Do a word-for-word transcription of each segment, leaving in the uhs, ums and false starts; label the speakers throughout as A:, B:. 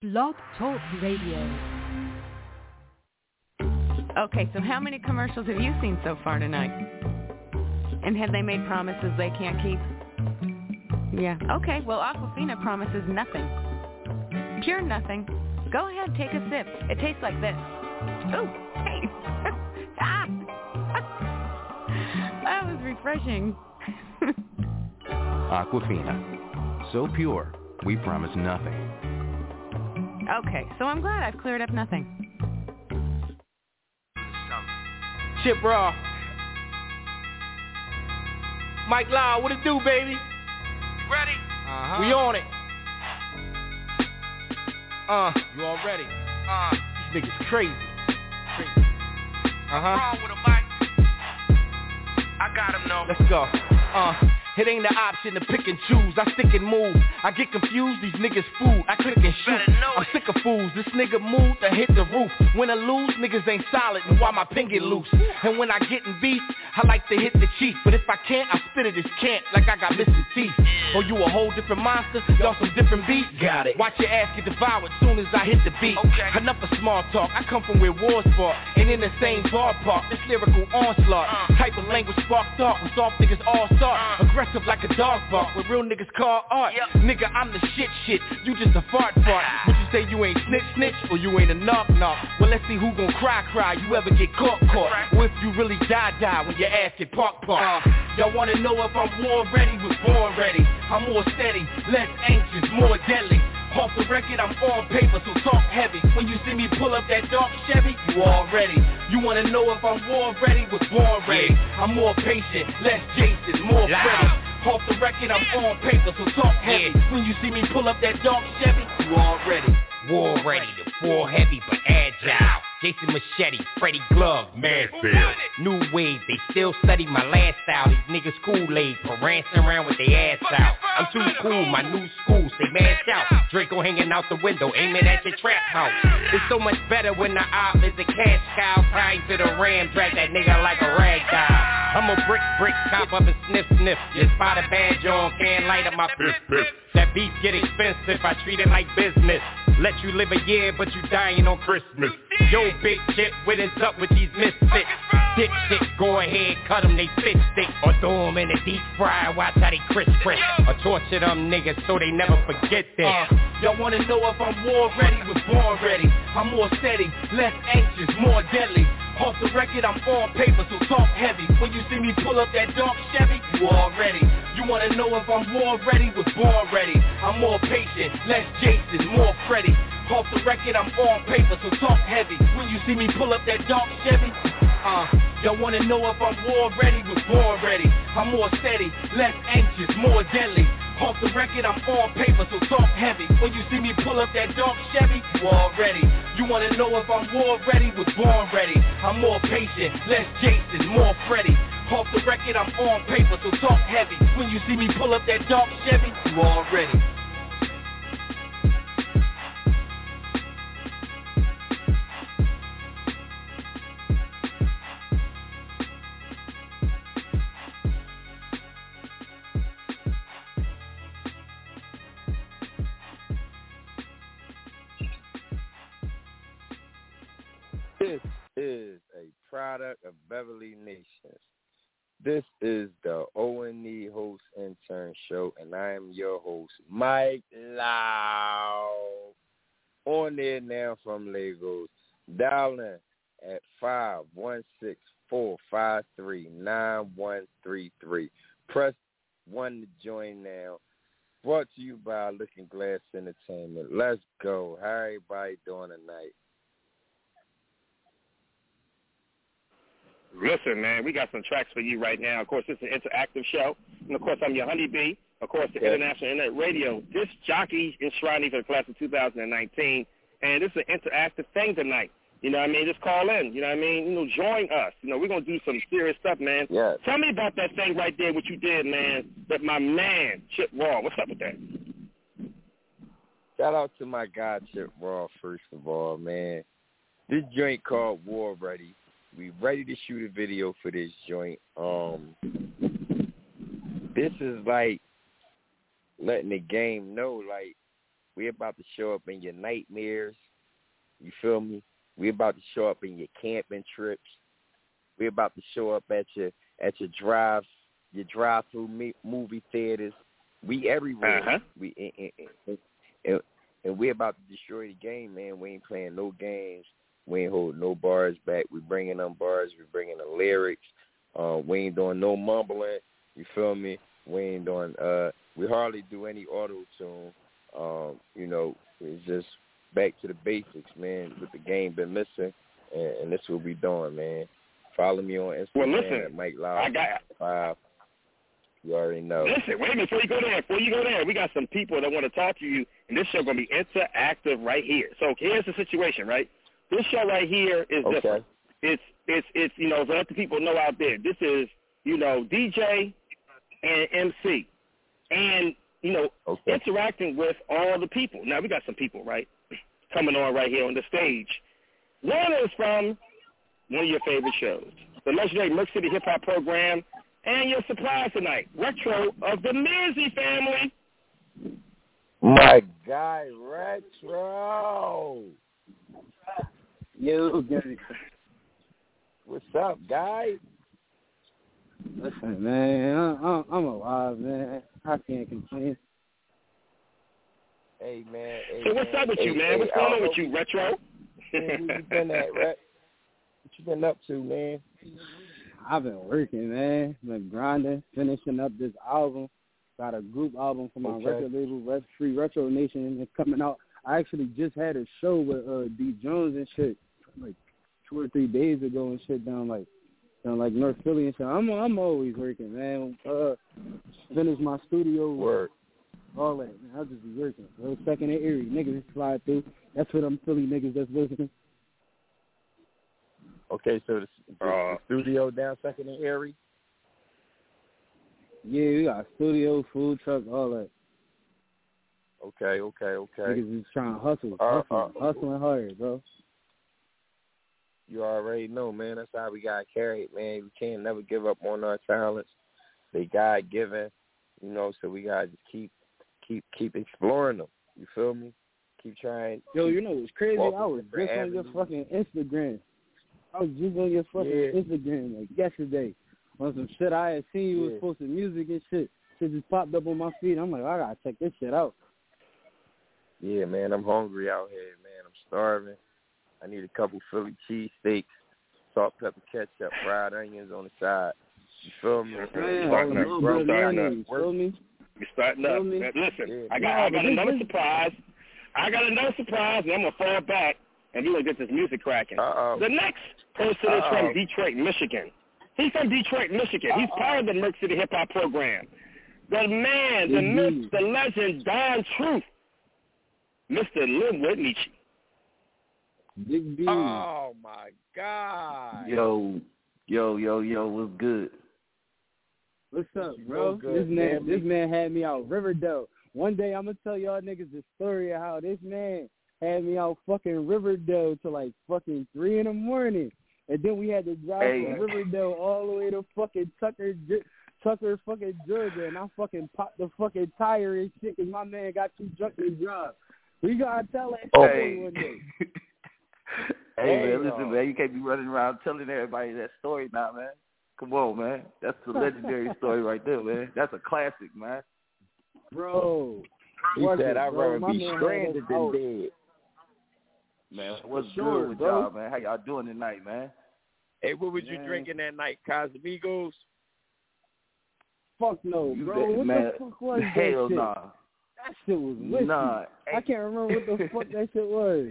A: Blog Talk Radio.
B: Okay, so how many commercials have you seen so far tonight? And have they made promises they can't keep? Yeah. Okay, well, Aquafina promises nothing. Pure nothing. Go ahead, take a sip. It tastes like this. Ooh, hey. ah. That was refreshing.
C: Aquafina. So pure, we promise nothing.
B: Okay, so I'm glad I've cleared up nothing.
D: Chip Raw. Mike Lau, what it do, baby?
E: Ready?
D: Uh-huh. We on it. Uh,
E: you all ready?
D: Uh, these niggas crazy. Crazy. Uh-huh.
E: Wrong with a mic. I got him, no.
D: Let's go. Uh. It ain't an option to pick and choose. I stick and move. I get confused, these niggas food. I click and shoot. I'm sick of fools. This nigga moved to hit the roof. When I lose, niggas ain't solid, and why my pen get loose. And when I get in beef, I like to hit the chief. But if I can't, I spit it as can't, like I got missing teeth. Or you a whole different monster, y'all some different beats. Got it. Watch your ass get devoured soon as I hit the beat. Okay. Enough of small talk. I come from where wars fought, and in the same ballpark. This lyrical onslaught, uh. type of language sparked off. With soft niggas all start uh. aggressive like a dog bark. With real niggas call art. Yep. Nigga, I'm the shit shit. You just a fart fart. Would you say you ain't snitch snitch or you ain't a knock knock? Well, let's see who gon' cry cry. You ever get caught caught? Right. Or if you really die die when your ass get park park. Uh. Y'all wanna know if I'm war ready? Was born ready. I'm more steady, less anxious, more deadly. Off the record, I'm on paper, so talk heavy. When you see me pull up that dark Chevy, you already. You wanna know if I'm war ready? Was born ready. I'm more patient, less Jason, more Freddy. Off the record, I'm on paper, so talk heavy. When you see me pull up that dark Chevy, you already.
F: War ready, the war heavy but agile. Jason Machete, Freddie Glove, Mansfield. New wave, they still study my last style. These niggas Kool-Aid, prancing around with their ass out. I'm too cool, my new school, say mash out. Draco hanging out the window, aiming at your trap house. It's so much better when the op is a cash cow. Tied to the ram, drag that nigga like a rag doll. I'm a brick, brick, cop up and sniff, sniff. Just spot a badge on, can't light up my piff, piff. That beef get expensive, I treat it like business. Let you live a year, but you dying on Christmas. Yo, big chip, what is up with these misfits? Dick shit, go ahead, cut them, they fit stick. Or throw them in a deep fry, watch how they crisp crisp. Or torture them niggas so they never forget this.
D: Uh, y'all wanna know if I'm war ready? Was born ready. I'm more steady, less anxious, more deadly. Off the record, I'm on paper, so talk heavy. When you see me pull up that dark Chevy, you already. You wanna know if I'm war ready? Was born ready. I'm more patient, less Jason, more Freddy. Off the record, I'm on paper, so talk heavy. When you see me pull up that dark Chevy, uh, y'all wanna know if I'm war ready? Was born ready. I'm more steady, less anxious, more deadly. Off the record, I'm on paper, so talk heavy. When you see me pull up that dark Chevy, you already. You wanna know if I'm war ready? Was born ready. I'm more patient, less Jason, more Freddy. Off the record, I'm on paper, so talk heavy. When you see me pull up that dark Chevy, you already.
G: This is a product of Beverly Nations. This is the O and E Host Intern Show, and I am your host, Mike Lau. On there now from Lagos. Dial in at five one six, four five three, nine one three three. Press one to join now. Brought to you by Looking Glass Entertainment. Let's go. How everybody doing tonight?
H: Listen, man, we got some tracks for you right now. Of course, it's an interactive show. And, of course, I'm your honeybee. Of course, the yes. International Internet Radio. This jockey enshrined for the class of two thousand nineteen. And this is an interactive thing tonight. You know what I mean? Just call in. You know what I mean? You know, join us. You know, we're going to do some serious stuff, man.
G: Yes.
H: Tell me about that thing right there, what you did, man, with my man, Chip Raw. What's up with that?
G: Shout out to my guy, Chip Raw, first of all, man. This joint called War Ready. We ready to shoot a video for this joint. Um, this is like letting the game know, like, We about to show up in your nightmares. You feel me? We about to show up in your camping trips. We about to show up at your at your drive your drive through me, movie theaters. We everywhere.
H: Uh-huh.
G: We and, and, and, and we about to destroy the game, man. We ain't playing no games. We ain't holding no bars back. We bringing them bars. We bringing the lyrics. Uh, we ain't doing no mumbling. You feel me? We ain't doing. Uh, we hardly do any auto tune. Um, you know, it's just back to the basics, man. With the game been missing, and, and this what we doing, man. Follow me on Instagram
H: well, listen,
G: at Mike Loud
H: I got
G: five. You already know.
H: Listen, wait a minute before you go there. Before you go there, we got some people that want to talk to you, and this show gonna be interactive right here. So here's the situation, right? This show right here is
G: okay.
H: different. It's it's it's you know, to let the people know out there. This is you know D J and M C, and you know
G: okay.
H: interacting with all the people. Now we got some people right coming on right here on the stage. One is from one of your favorite shows, the legendary Merc City Hip Hop Program, and your surprise tonight, Retro of the Mizzy family.
G: My guy, Retro.
A: Yo, Gary.
G: What's up, guy?
A: Listen, man, I, I'm alive, man. I can't complain.
G: Hey, man. Hey,
H: so what's
G: man.
H: up with
G: hey,
H: you, man?
G: Hey,
H: what's going on with you, Retro?
G: Man, where you been at, Ret? What you been up to, man?
A: I've been working, man. Been grinding, finishing up this album. Got a group album for my
G: okay.
A: record label, Ret- Free Retro Nation. It's coming out. I actually just had a show with uh, D Jones and shit, like two or three days ago and shit down like down like North Philly and shit. I'm I'm always working, man. Uh, finish my studio
G: work,
A: all that. Man, I'll just be working. So second and Erie, niggas slide through. That's for them Philly niggas that's listening.
G: Okay, so the, the,
H: uh,
G: the studio down second and Erie.
A: Yeah, we got studio, food truck, all that.
G: Okay, okay, okay.
A: Niggas is trying to hustle,
G: Uh,
A: hustle,
G: uh,
A: hustling hard, bro.
G: You already know, man. That's how we got carried, man. We can't never give up on our talents. They God given, you know. So we gotta just keep, keep, keep exploring them. You feel me? Keep trying.
A: Yo,
G: keep
A: you know what's crazy? I was just on your
G: avenues.
A: fucking Instagram. I was just on your fucking
G: Yeah.
A: Instagram like yesterday on some shit I had seen you
G: Yeah.
A: was posting music and shit. Shit just popped up on my feed. I'm like, I gotta check this shit out.
G: Yeah, man. I'm hungry out here, man. I'm starving. I need a couple Philly cheesesteaks, salt, pepper, ketchup, fried onions on the side. You feel me?
A: Man,
H: starting
A: a
H: up.
A: little
H: We're
A: bit of
H: starting
A: mayonnaise,
H: up.
A: feel me?
H: We're starting up.
A: Feel me?
H: Man, listen,
G: Yeah.
H: I got
A: No,
H: I
A: but
H: got
A: this-
H: another
A: this-
H: surprise. I got another surprise, and I'm gonna fall back and we're gonna get this music cracking.
G: Uh-oh.
H: The next person is
G: Uh-oh.
H: from Detroit, Michigan. He's from Detroit, Michigan. He's
G: Uh-oh.
H: part of the Merc City Hip Hop Program. The man, the
A: Indeed.
H: myth, the legend, Don Truth, Mister Linwood Nietzsche.
A: Big B.
G: Oh my God.
I: Yo, yo, yo, yo, what's good?
A: What's up,
G: You
A: bro?
G: know good,
A: this man,
G: family.
A: this man had me out Riverdale. One day I'm gonna tell y'all niggas the story of how this man had me out fucking Riverdale till like fucking three in the morning, and then we had to drive
I: Hey.
A: from Riverdale all the way to fucking Tucker, Ge- Tucker, fucking Georgia, and I fucking popped the fucking tire and shit because my man got too drunk to drive. We gotta tell that
I: Oh.
A: story one day.
I: Hey,
G: Hey,
I: man, listen,
G: y'all.
I: man, you can't be running around telling everybody that story now, man. Come on, man. That's a legendary story right there, man. That's a classic, man.
A: Bro,
G: He
A: watch
G: said,
A: it,
G: I'd
A: bro.
G: rather
A: My
G: be
A: man had
G: stranded
A: us
G: than
A: out.
G: dead.
I: Man, what's
A: sure,
I: good with
A: bro.
I: y'all, man? How y'all doing tonight, man?
G: Hey, what was you
A: Man.
G: drinking that night? Casamigos?
A: Fuck no,
I: You
A: bro.
I: bet-
A: What
I: man,
A: the fuck was that
I: hell
A: shit?
I: nah.
A: That shit was whiskey.
I: Nah.
A: I can't remember what the fuck that shit was.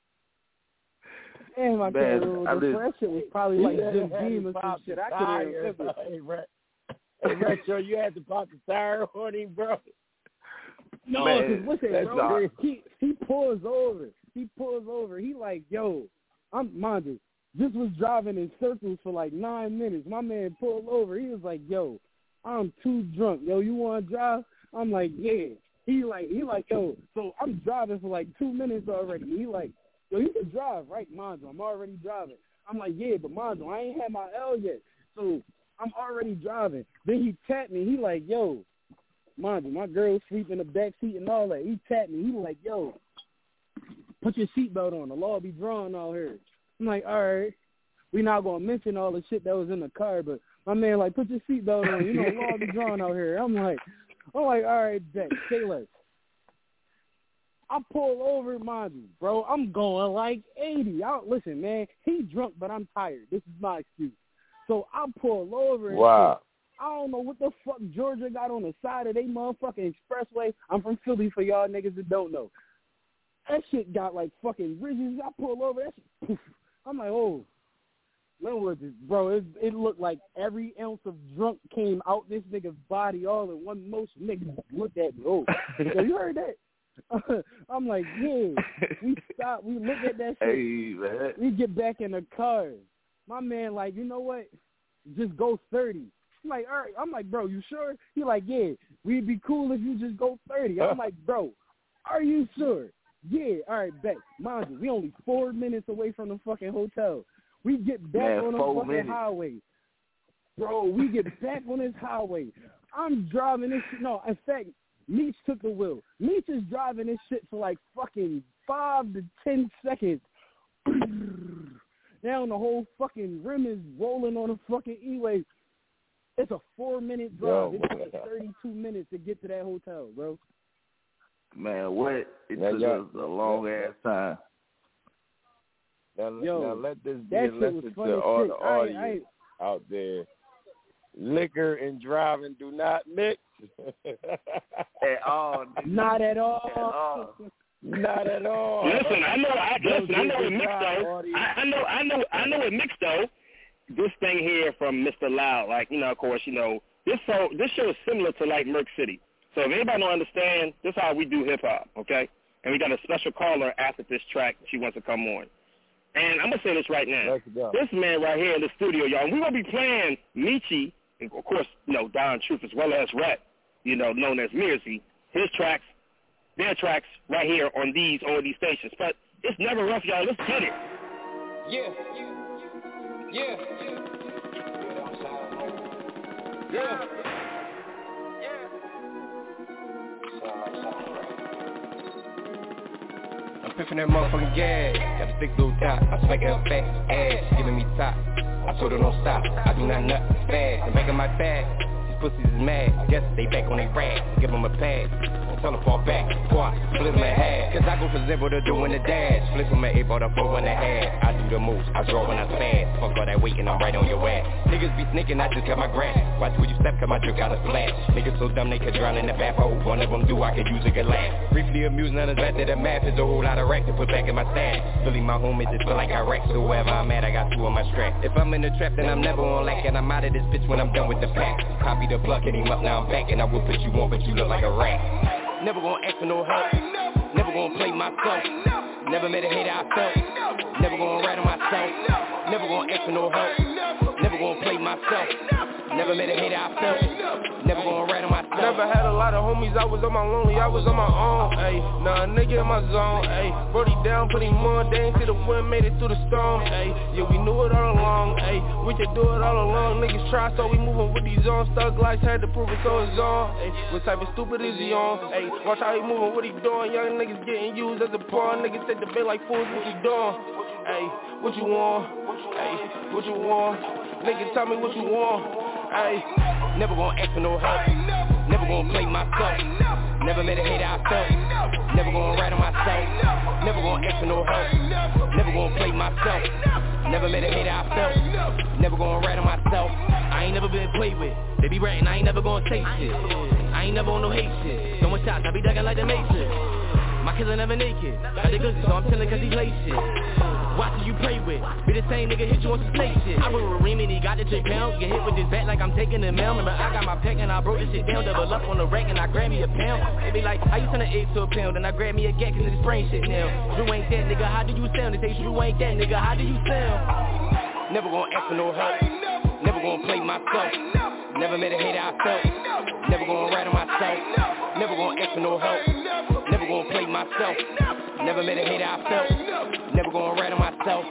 A: Damn, I
I: Man,
A: can't remember what
I: I
A: the
I: did-
A: fuck. That shit was probably like
G: Yeah,
A: Jim
G: had
A: Beam
G: to
A: or some
G: pop
A: shit.
G: the
A: I couldn't
G: tire.
A: remember.
G: Hey, Ret- hey, Retro, you had to pop the tire on him, bro.
A: No,
I: Man,
A: because listen,
I: that's
A: bro,
I: not-
A: he he pulls over. He pulls over. He like, yo, I'm mind you, just was driving in circles for like nine minutes. My man pulled over. He was like, yo, I'm too drunk. Yo, you want to drive? I'm like, yeah. He like, he like, yo, so I'm driving for like two minutes already. He like, yo, you can drive, right, Monzo? I'm already driving. I'm like, yeah, but Monzo, I ain't had my L yet. So I'm already driving. Then he tapped me. He like, yo, mind you, my girl sleep in the back seat and all that. He tapped me. He was like, yo, put your seatbelt on. The law be drawn out here. I'm like, all right. We not going to mention all the shit that was in the car, but my man like, put your seatbelt on. You know, the law be drawn out here. I'm like, I'm like, all right, bet. Say less. I pull over, mind you, bro. I'm going like eighty. I, listen, man, he drunk, but I'm tired. This is my excuse. So I pull over and
G: wow.
A: shit. I don't know what the fuck Georgia got on the side of they motherfucking expressway. I'm from Philly for y'all niggas that don't know. That shit got like fucking ridges. I pull over, that shit, poof. I'm like, oh. Bro, it, it looked like every ounce of drunk came out this nigga's body all in one motion. Niggas looked at me. Oh, so you heard that? I'm like, yeah. We stop. We look at that shit.
I: Hey, man.
A: We get back in the car. My man like, you know what? Just go thirty. I'm like, all right. I'm like, bro, you sure? He like, yeah. We'd be cool if you just go thirty. I'm like, bro, are you sure? Yeah. All right, bet. Mind you, we only four minutes away from the fucking hotel. We get back
I: Man,
A: on the fucking
I: minutes.
A: highway. Bro, we get back on this highway. I'm driving this shit. No, in fact, Meech took the wheel. Meech is driving this shit for like fucking five to ten seconds. Now the whole fucking rim is rolling on the fucking E-way. It's a four-minute drive.
G: Yo.
A: It took us thirty-two minutes to get to that hotel, bro.
I: Man, what? It
G: Now,
I: took
G: y'all-
I: us a long-ass time.
G: Now,
A: Yo,
G: now let this be
A: that
G: a
A: shit
G: lesson
A: was
G: to
A: funny
G: all
A: shit.
G: the
A: I ain't-
G: audience
A: I ain't-
G: out there. Liquor and driving do not mix.
I: At all. nigga.
A: Not at all.
I: At all.
G: Not at all.
H: Listen, I know. I
G: Yo,
H: listen. I know
G: Jay,
H: it mixed
G: drive,
H: though.
G: audience.
H: I, I know. I know. I know it mixed though. This thing here from Mister Loud, like you know, of course, you know, this show. This show is similar to like Merc City. So if anybody don't understand, this is how we do hip hop, okay? And we got a special caller after this track. She wants to come on. And I'm gonna say this right now.
G: Let's go.
H: This man right here in the studio, y'all. We're gonna be playing Michi, and of course, you know, Don Truth as well as Rhett, you know, known as Mirzi. His tracks, their tracks, right here on these on these stations. But it's never rough, y'all. Let's get it.
J: Yeah. Yeah. Yeah.
F: I'm piffing that motherfucking gas. Got a thick little top. I smack it up fast. Ass giving me top. I told her don't stop. I do not nut fast. I'm making my bag. These pussies is mad. Guess they back on they rag. Give them a pad. Tell them fall back. Boy, split my head. Cause I go for zero to doing the dash. Flip from an eight ball to four and a half. I do the most. I draw when I fast. Fuck all that weight and I'm right on your ass. Niggas be sneaking. I just got my grass. Watch where you step cause my drip got a splash. Niggas so dumb they could drown in the bath. I hope one of them do. I could use a good laugh. Briefly amusing on the back to the math. Is a whole lot of racks to put back in my stash. Really my home, it just feel like I wreck. So wherever I'm at, I got two on my strap. If I'm in the trap, then I'm never on lack. And I'm out of this bitch when I'm done with the pack. Copy the plug, hit him up, now I'm back. And I will put you on, but you look like a rat. Never gonna ask for no help. Never gonna play myself. Never made a hater I felt. Never gonna rat on myself. Never gonna ask for no help. Never gonna play myself. Never made a hater I felt. Never gonna rat on myself.
J: Never had a lot of homies, I was on my lonely, I was on my own, ayy. Nah, nigga in my zone, ayy. Brody down, put him on, they ain't see the wind, made it through the storm, ayy. Yeah, we knew it all along, ayy. We could do it all along, niggas try, so we moving with these on. Stuck lights, had to prove it, so it's on, ayy. What type of stupid is he on, ayy? Watch how he moving, what he doing, young niggas getting used as a pawn. Niggas take the bait like fools, what you doing, ayy? What you want, ayy? What you want? Nigga, tell me what you want, ayy.
F: Never gonna ask for no help. Never gonna play myself. Never made a hater I felt. Never gonna rat on myself. Never gonna ask for no help. Never gonna play myself. Never made a hater I felt. Never gonna rat on myself.
J: I ain't never been played with. They be ratting, I ain't never gonna take shit. I ain't never on no hate shit. Throwing shots, I be ducking like the Matrix. My kids are never naked. Got the goods, so I'm chillin' cause he play shit. Watch who you pray with. Be the same nigga hit you on some snake shit. I rode with Remy and he got the trick pound. Get hit with this bat like I'm taking the mail. Remember I got my pack and I broke this shit down. Double up on the rack and I grab me a pound. They be like, how you turn an eight to a pound? And I grab me a gat cause it's brain shit now. Drew ain't that nigga, how do you sound? They say Drew ain't that nigga, how do you sound?
F: Never gonna ask for no help. Never gonna play myself. Never made a hater I felt. Never gonna rat on myself. Never gonna ask for no help. Never gonna play myself. Never made a hater I felt. Never gonna rat on myself.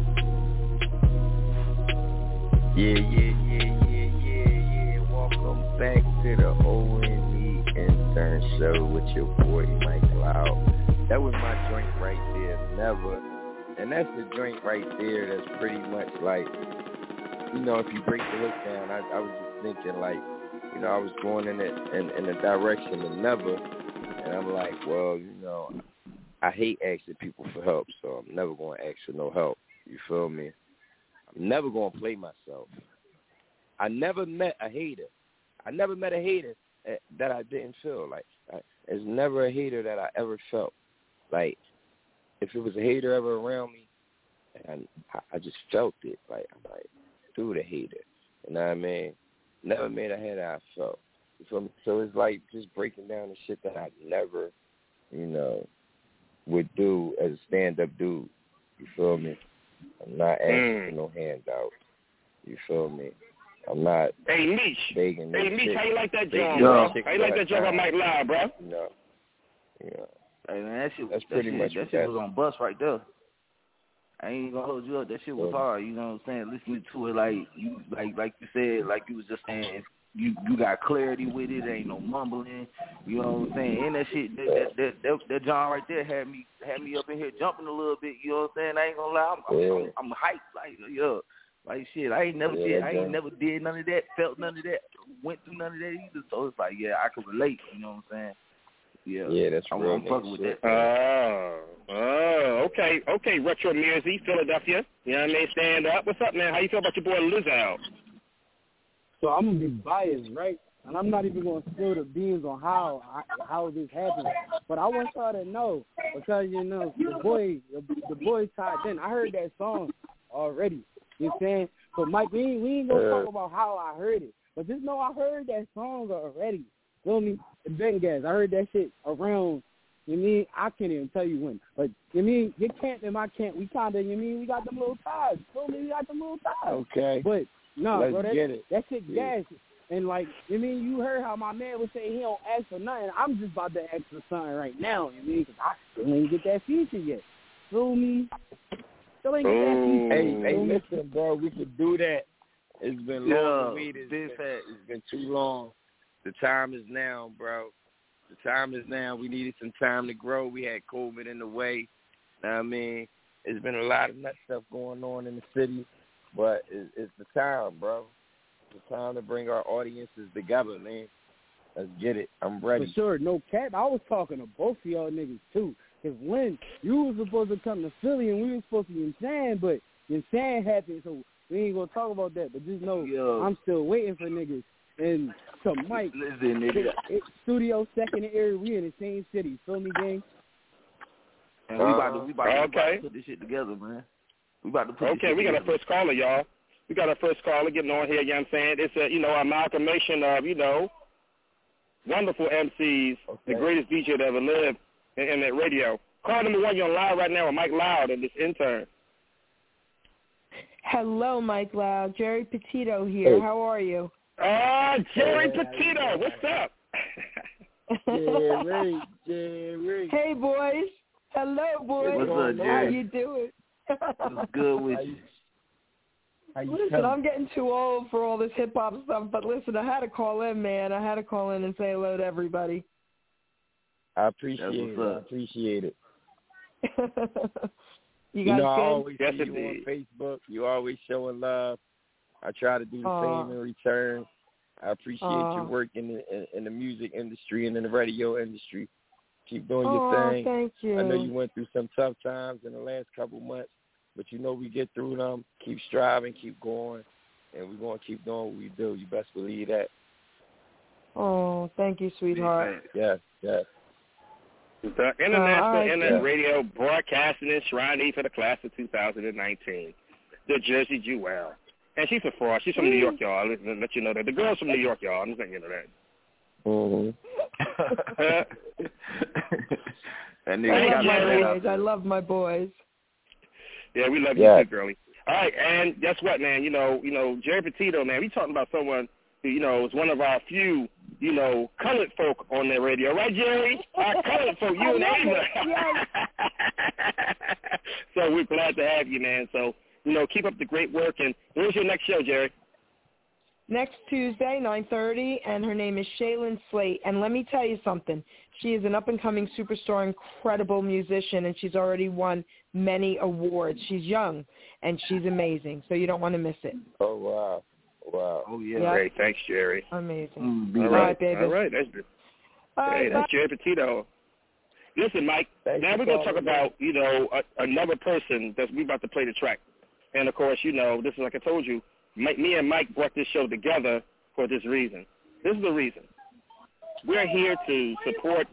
G: Yeah, yeah, yeah, yeah, yeah, yeah. Welcome back to the O N E Intern Show with your boy Mike Loud. That was my joint right there, Never. And that's the joint right there that's pretty much like, you know, if you break the hook down, I, I was just thinking like, you know, I was going in the, in, in the direction of Never. And I'm like, well, you know, I hate asking people for help, so I'm never going to ask for no help. You feel me? I'm never going to play myself. I never met a hater. I never met a hater that I didn't feel. Like, I, there's never a hater that I ever felt. Like, if it was a hater ever around me, and I, I just felt it. Like, I'm like, dude, a hater. You know what I mean? Never met a hater I felt. You feel me? So it's like just breaking down the shit that I never, you know, would do as a stand-up dude. You feel me? I'm not asking mm. for no handout. You feel me? I'm not
H: hey, Meech.
G: begging.
H: Hey, Meech, how you like that joint,
I: bro?
H: How you like that joint on Mike Loud, bro?
G: No. Yeah.
I: Hey, man, that shit,
G: That's
I: that
G: pretty
I: shit,
G: much
I: that shit was on bus right there. I ain't gonna hold you up. That shit was hard. You know what I'm saying? Listening to it, like you, like like you said, like you was just saying, you you got clarity with it. There ain't no mumbling. You know what I'm saying? And that shit, that that that, that, that John right there had me had me up in here jumping a little bit. You know what I'm saying? I ain't gonna lie, I'm I'm, I'm, I'm hyped. Like yo, like shit. I ain't never
G: yeah,
I: did. I ain't never did none of that. Felt none of that. Went through none of that either. So it's like, yeah, I can relate. You know what I'm saying? Yeah,
G: yeah, that's
I: I'm,
G: real.
I: I'm fucking with that.
H: Oh, oh, okay, okay. Retro Music, Philadelphia. You know what I mean? Stand up. What's up, man? How you feel about your boy Lizzo?
A: So I'm gonna be biased, right? And I'm not even gonna spill the beans on how how this happened. But I want y'all to know because you know the boy the, the boy tied in. I heard that song already. You know what I'm saying? So Mike, we ain't, we ain't gonna talk about how I heard it, but just know I heard that song already. Feel me? The Bengals. I heard that shit around. You mean I can't even tell you when, but you mean your camp and my camp, we kind of you mean we got them little ties. Feel me? We got them little ties.
G: Okay.
A: But no,
G: Let's
A: bro, that,
G: get it.
A: that shit
G: yeah.
A: gas. And like you mean you heard how my man would say he don't ask for nothing. I'm just about to ask for something right now. You mean because I still ain't get that feature yet. Feel me? Still ain't get that feature.
G: Hey, hey, listen, bro, we could do that. It's been long
I: yeah,
G: for me. It's been, it's been too long. The time is now, bro. The time is now. We needed some time to grow. We had COVID in the way. Know what I mean? It's been a lot of nut stuff going on in the city, but it's, it's the time, bro. It's the time to bring our audiences together, man. Let's get it. I'm ready.
A: For sure. No cap. I was talking to both of y'all niggas, too. Because when you was supposed to come to Philly and we were supposed to be in San, but in San happened, so we ain't going to talk about that. But just know Yo. I'm still waiting for niggas. And to Mike,
I: Listen, nigga.
A: It, studio second area, we in the same city. Feel me, gang?
I: And we about to we about to,
H: okay.
I: we about to put this shit together, man. We about to put
H: okay,
I: this
H: we
I: shit
H: got
I: together.
H: our first caller, y'all. We got our first caller getting on here, you know what I'm saying? It's a, you know, amalgamation of, you know, wonderful M Cs, okay. the greatest D J that ever lived in, in that radio. Call number one, you're on live right now with Mike Loud and this intern.
K: Hello, Mike Loud. Jerry Petito here.
G: Hey.
K: How are you?
H: Ah, uh, Jerry Petito. What's up?
G: Jerry, Jerry.
K: Hey, boys. Hello, boys.
I: What's up, Jerry?
K: How you doing?
I: What's good with you?
G: How you
K: listen,
G: coming?
K: I'm getting too old for all this hip-hop stuff, but listen, I had to call in, man. I had to call in and say hello to everybody.
G: I appreciate it. I appreciate it.
K: You
G: you
K: guys
G: know, I
K: good?
G: always
H: yes,
G: see you on Facebook. You always showing love. I try to do the
K: Aww.
G: same in return. I appreciate
K: Aww.
G: your work in the in, in the music industry and in the radio industry. Keep doing
K: Aww,
G: your thing.
K: Thank you.
G: I know you went through some tough times in the last couple months, but you know we get through them. Keep striving, keep going, and we're going to keep doing what we do. You best believe that.
K: Oh, thank you, sweetheart.
G: Yes, yes.
H: The International
K: uh,
H: Internet
G: yeah.
H: Radio broadcasting in Shrine for the class of two thousand nineteen. The Jersey Jewel. And she's a fraud. She's from New York, y'all. Let, let you know that. The girl's from New York, y'all. I'm just letting you know that.
G: Mm-hmm.
I: That nigga
K: I love
I: got
K: my
I: that
K: boys. I love my boys.
H: Yeah, we love
G: yeah.
H: you too, girlie. All right, and guess what, man? You know, you know, Jerry Petito, man. We talking about someone who, you know, is one of our few, you know, colored folk on their radio, right, Jerry? Our colored folk, you and Ava.
K: Yes.
H: So we're glad to have you, man. So, you know, keep up the great work. And when's your next show, Jerry?
K: next Tuesday, nine thirty, and her name is Shaylin Slate. And let me tell you something. She is an up-and-coming superstar, incredible musician, and she's already won many awards. She's young, and she's amazing, so you don't want to miss it.
G: Oh, wow. Wow.
I: Oh, yeah.
K: Yep.
H: Great. Thanks, Jerry.
K: Amazing.
H: Mm, all,
K: all
H: right.
K: right, baby.
H: All right. That's good.
K: All
H: hey,
K: right,
H: that's Jerry Petito. Listen, Mike,
G: Thanks
H: now we're going to talk about, you know, a, another person that we about to play the track. And, of course, you know, this is like I told you, Mike, me and Mike brought this show together for this reason. This is the reason. We're here to support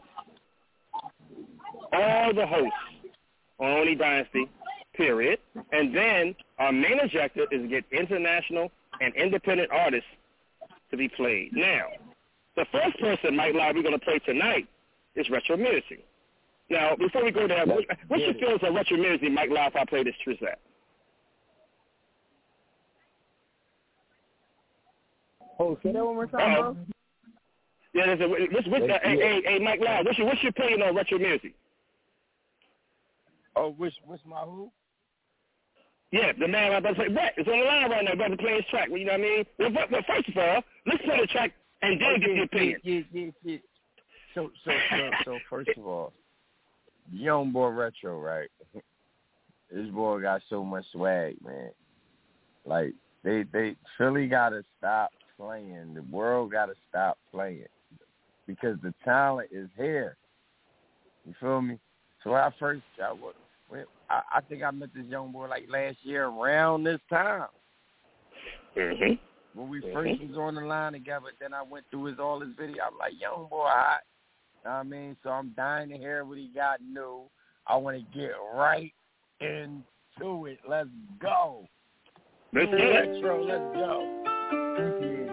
H: all the hosts on Only Dynasty, period. And then our main objective is to get international and independent artists to be played. Now, the first person, Mike Live, we're going to play tonight is Retro Music. Now, before we go there, what, what's your feelings on Retro Music, Mike Live, if I play this Trizat?
A: Oh, say that one more time,
H: Uh-oh.
A: bro.
H: Yeah, there's a, what's, what's, uh, hey, hey, hey, Mike Live, what's your, what's your opinion on Retro Music?
G: Oh, which, what's my who?
H: Yeah, the man I'm about to play. Brett, it's on the line right now. About to play his track. Well, you know what I mean? Well, but, well first of all, let's play the track and then
G: oh,
H: get
G: yeah,
H: your opinion.
G: Yeah, yeah, yeah. So, so, so, so, first of all, young boy Retro, right? This boy got so much swag, man. Like, they, they, Philly got to stop playing. The world got to stop playing because the talent is here. You feel me? So when I first, I, when, I, I think I met this young boy like last year around this time.
H: Mm-hmm.
G: When we
H: mm-hmm.
G: first was on the line together, then I went through his all his video. I'm like, young boy, hot. You know what I mean? So I'm dying to hear what he got new. I want to get right into it. Let's go.
H: Let's do it.
G: Retro, let's go. Yeah.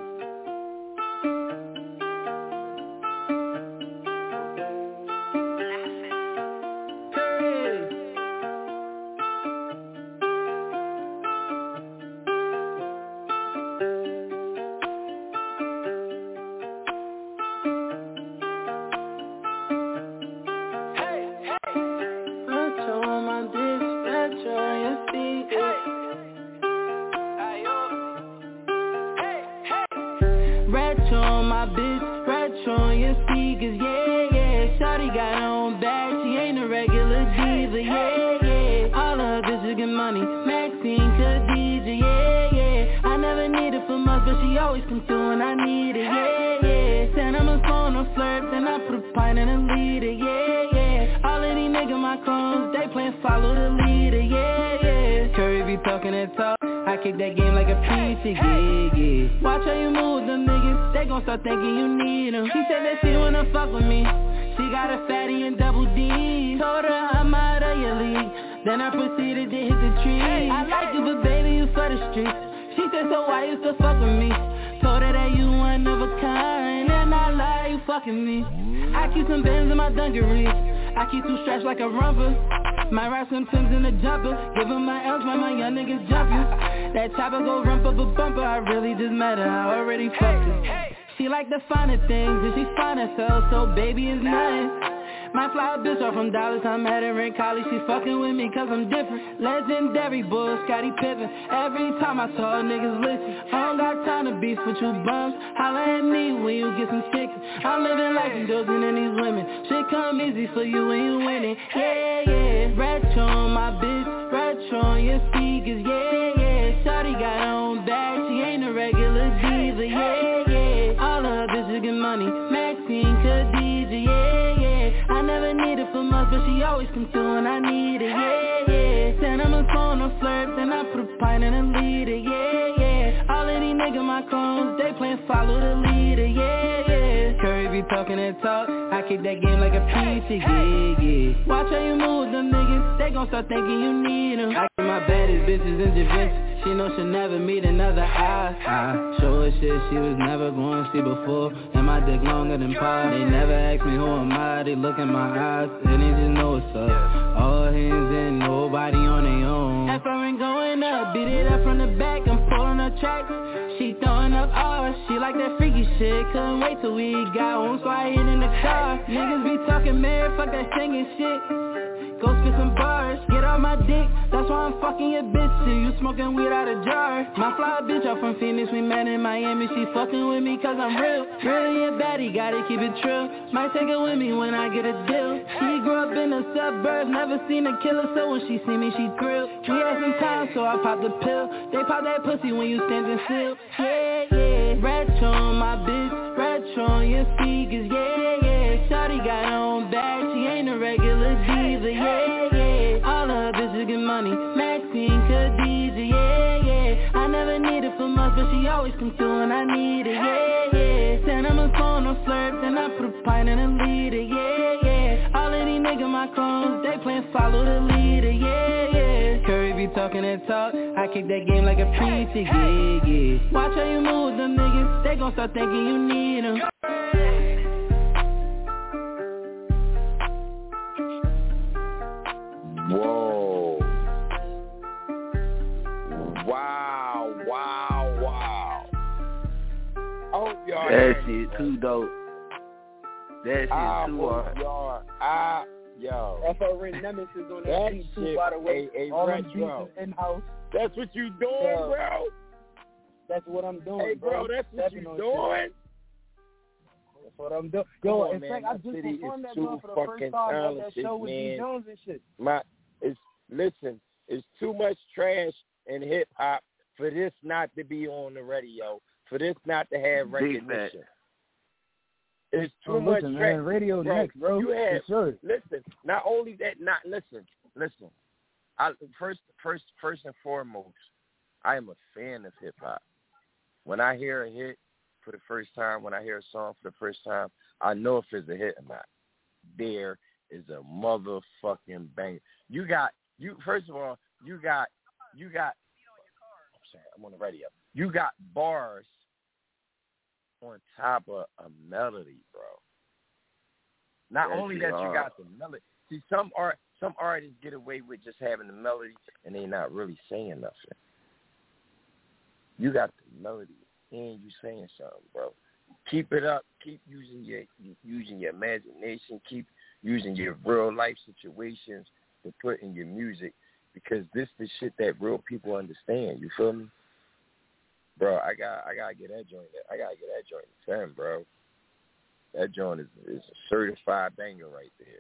L: Thinking you need him. She said that she wanna fuck with me. She got a fatty and double D. Told her I'm out of your league. Then I proceeded to hit the tree. I like you, but baby, you for the streets. She said, so why you still fuck with me? Told her that you one of a kind. And I lie, you fucking me. I keep some bands in my dungarees. I keep two straps like a rumper. Might ride some Timbs in the jumper. Give her my L's, man, my young niggas jumping. That chopper go rump up a bumper. I really just met her, I already fucked her. She like the finer things, and she's fine herself, so baby is nice. Might fly a bitch off from Dallas, I'm at her in college, she fucking with me cause I'm different. Legendary bull, Scottie Pippen. Every time I saw niggas listen. I don't got time to beef with you bums. Holla at me when you get some chicken. I'm living life indulging in these women. Shit come easy for you when you winning. Yeah, yeah. Retro on my bitch, retro on your speakers. Yeah, yeah. Shawty got her own bag, she ain't a regular diva. Yeah, yeah. All of her bitches get money. Maxine, Khadijah. Yeah, yeah. I never need it for much, but she always come through when I need it. Yeah, yeah. Send her my phone or flirt, then I put a pint in a liter. Yeah, yeah. All of these niggas my clones, they playin' follow the leader. Yeah, yeah. Curry be talking that talk, I kick that game like a P C. Yeah, yeah. Watch how you move with them niggas, they gon' start thinking you need them. I get my baddest bitches in Javinci. She know she'll never meet another eye. I show her shit she was never going to see before. And my dick longer than pie. They never ask me who am I. They look in my eyes and they just know what's up. All hands in, nobody on their own. F R ain't going up, beat it up from the back. I'm pulling her tracks. She throwing up R's. She like that freaky shit. Couldn't wait till we got home, so I hit in the car. Niggas be talking mad, fuck that singing shit. Go spit some bars, get on my dick. That's why I'm fucking your bitch till you smoking weed out of jar. My fly bitch up from Phoenix, we met in Miami. She fucking with me cause I'm real. Really a baddie, gotta keep it true. Might take it with me when I get a deal. She grew up in the suburbs, never seen a killer, so when she see me, she grill. We had some time, so I popped the pill. They pop that pussy when you standing still. Yeah, yeah. Retro on my bitch, retro on your speakers. Yeah, yeah. Shawty got her own bag, she ain't a regular diva. Yeah, yeah. All of her bitches get money. Maxine, Khadija. Yeah, yeah. I never need it for much, but she always come through when I need it. Yeah, yeah. Send her my phone on flirts, and I put a pint in a liter. Yeah, yeah. All of these niggas my clones, they playin' follow the leader. Yeah, yeah. Curry be talking that talk, I kick that game like a preacher. Yeah, yeah. Watch how you move with them niggas, they gon' start thinking you need them.
G: Whoa. Wow, wow, wow. I hope y'all
I: That shit too dope. That shit
G: I
I: too
G: hope
I: hard.
G: y'all, I, yo.
A: F R N Nemesis on that,
G: That
A: beat
G: shit,
A: too, by the way.
G: a, a
A: All them
G: retro.
A: beats is in-house.
G: That's what you doing,
A: Yeah.
G: bro?
A: That's what I'm doing,
G: Hey, bro, that's what
A: Stepping
G: you
A: on
G: doing?
A: shit. That's what I'm doing.
G: Come
A: Yo,
G: on,
A: in
G: man.
A: fact, I
G: My
A: just
G: city
A: performed
G: is
A: that
G: too
A: song for the
G: fucking
A: first time at that
G: talented,
A: show with D
G: man.
A: Jones and shit.
G: My, it's listen, it's too much trash in hip hop for this not to be on the radio, for this not to have
I: Big
G: recognition. It's too
A: Oh,
G: much
A: listen,
G: trash,
A: man, radio
G: bro.
A: next, bro.
G: You have
A: For sure.
G: listen. Not only that, not listen, listen. I first, first, first and foremost, I am a fan of hip hop. When I hear a hit for the first time, when I hear a song for the first time, I know if it's a hit or not. There is a motherfucking bang. You got you. First of all, you got you got. I'm sorry, I'm on the radio. You got bars on top of a melody, bro. Not
I: That
G: only
I: shit
G: that you
I: hard.
G: got the melody. See, some art, some artists get away with just having the melody and they not really saying nothing. You got the melody and you saying something, bro. Keep it up. Keep using your using your imagination. Keep using your real life situations to put in your music, because this is shit that real people understand. You feel me, bro? I got I gotta get that joint. I gotta get that joint ten, bro. That joint is is a certified banger right there.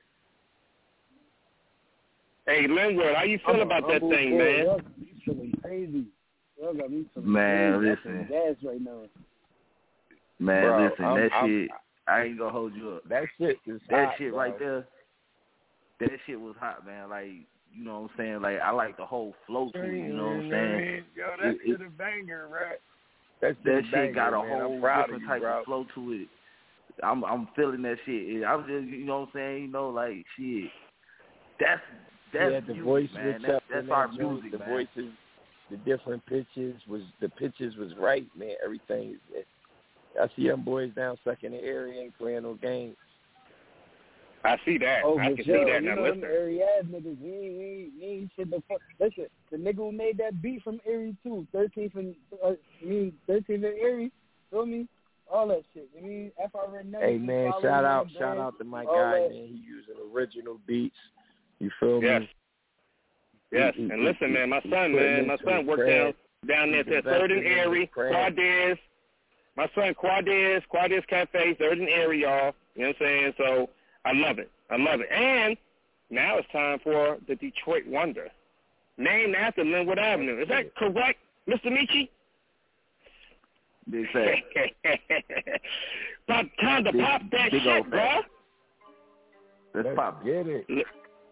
H: Hey, Linwood, how you feel about that thing, man?
A: Y'all got me feeling crazy. Y'all got me feeling
I: Man,
A: crazy.
I: listen.
A: Gas right now.
I: Man,
G: Bro,
I: listen,
G: I'm-
I: that
G: I'm-
I: shit, I ain't gonna hold you up.
G: That shit is
I: That
G: hot,
I: shit
G: bro.
I: right there, that shit was hot, man. Like, you know what I'm saying? Like, I like the whole flow to it, you know what I'm saying?
G: Yo, that
I: It-
G: shit
I: it-
G: a banger, right? That,
I: That
G: a
I: shit
G: banger,
I: got a
G: man.
I: whole
G: I'm proud
I: different
G: of you,
I: type
G: bro.
I: of flow to it. I'm I'm feeling that shit. I'm just, you know what I'm saying? You know, like, shit. That's that's
G: yeah, the
I: music,
G: voice
I: man.
G: switch
I: That's,
G: up
I: that's
G: in
I: our
G: that joint,
I: music,
G: the
I: man.
G: voices, the different pitches was the pitches was right, man. Everything. Is, I see them boys down stuck in the area ain't playing no games.
H: I see that.
A: Oh,
H: I
A: for
H: can
A: sure.
H: see that.
A: You
H: Now
A: know
H: listen.
A: them Erie ass niggas. We ain't, we ain't, we ain't shit the fuck. Listen, the nigga who made that beat from Erie too. thirteenth and uh, I mean thirteenth and Erie. Feel me? All that shit. I mean, F R N
G: Hey man,
A: follow
G: shout
A: me
G: out,
A: on the
G: shout
A: gram,
G: out to my
A: all
G: guy,
A: that.
G: man. He using original beats. You feel
H: Yes.
G: me?
H: Yes,
G: He- he-
H: and listen,
G: he-
H: man, my
G: he's
H: son,
G: putting
H: man, my
G: into
H: son
G: his
H: worked down
G: craft.
H: down there
G: He's
H: at Third and
G: investing in his
H: Erie,
G: craft.
H: Quadez. My son Quadez, Quadez Cafe, Third and Erie, y'all. You know what I'm saying? So I love it. I love it. And now it's time for the Detroit Wonder, named after Linwood Avenue. Is that correct, Mister Michi?
I: Big fat.
H: About time to
I: Big-
H: pop that
I: big
H: shit,
I: old
H: bro.
I: fat. Let's
G: Let's
I: pop.
G: get it.
J: Yeah.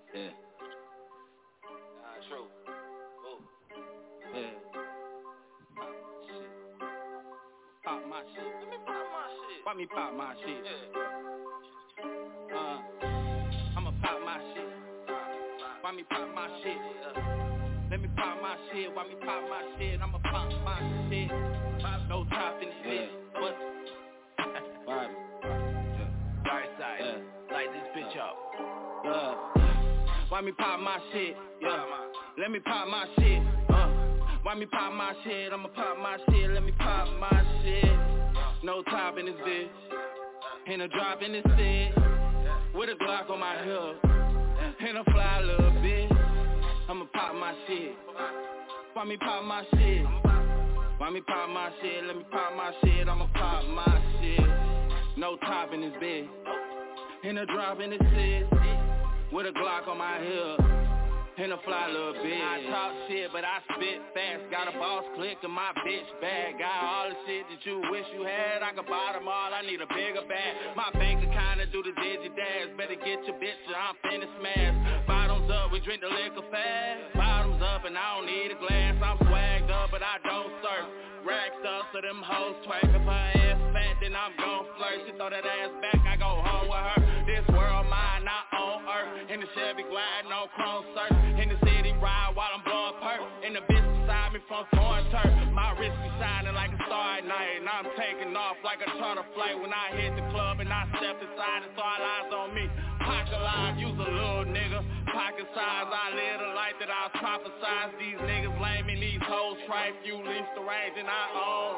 J: Nah, true. Oh. Yeah. Pop my shit. Let me pop my shit. Why me pop my shit? Yeah. Uh, I'ma pop my shit. Why me pop my shit? Uh, let me pop my shit. Why me pop my shit? I'ma pop my shit. No top in this bitch. What? Vibe. Yeah. Right side. Yeah. Light this bitch up. Uh, why me pop my shit? Yeah. Let me pop my shit. Uh, why me pop my shit? I'ma pop my shit. Let me pop my shit. No top in this bitch. Ain't a drop in this shit. With a Glock on my hip. And a fly little bitch. I'ma pop my my shit. Why me pop my shit? Why me pop my shit? Let me pop my shit. I'ma pop my shit. No top in this bed. In a drop in this shit. With a Glock on my hip. In a fly little bitch. I talk shit, but I spit fast. Got a boss click in my bitch bag. Got all the shit that you wish you had. I can buy them all. I need a bigger bag. My bank account to do the digi dash. Better get your bitch or I'm finna smash. Bottoms up, we drink the liquor fast. Bottoms up and I don't need a glass. I'm swagged up, but I don't surf. Racks up so them hoes twerk. If her ass fat, then I'm gon' flirt. She throw that ass back, I go home with her. This world mine, not on earth. In the Chevy glide, no chrome search. In the city ride while I'm blowing perk. And the bitch beside me from foreign turf. My wrist be shining like a star at night. And I'm taking off like a charter flight. When I hit the club and I step inside, it's all eyes on me. Pocket line, use a little nigga. Pocket size, I live the life that I prophesize. These niggas lame and these hoes tripe. You lease the range and I own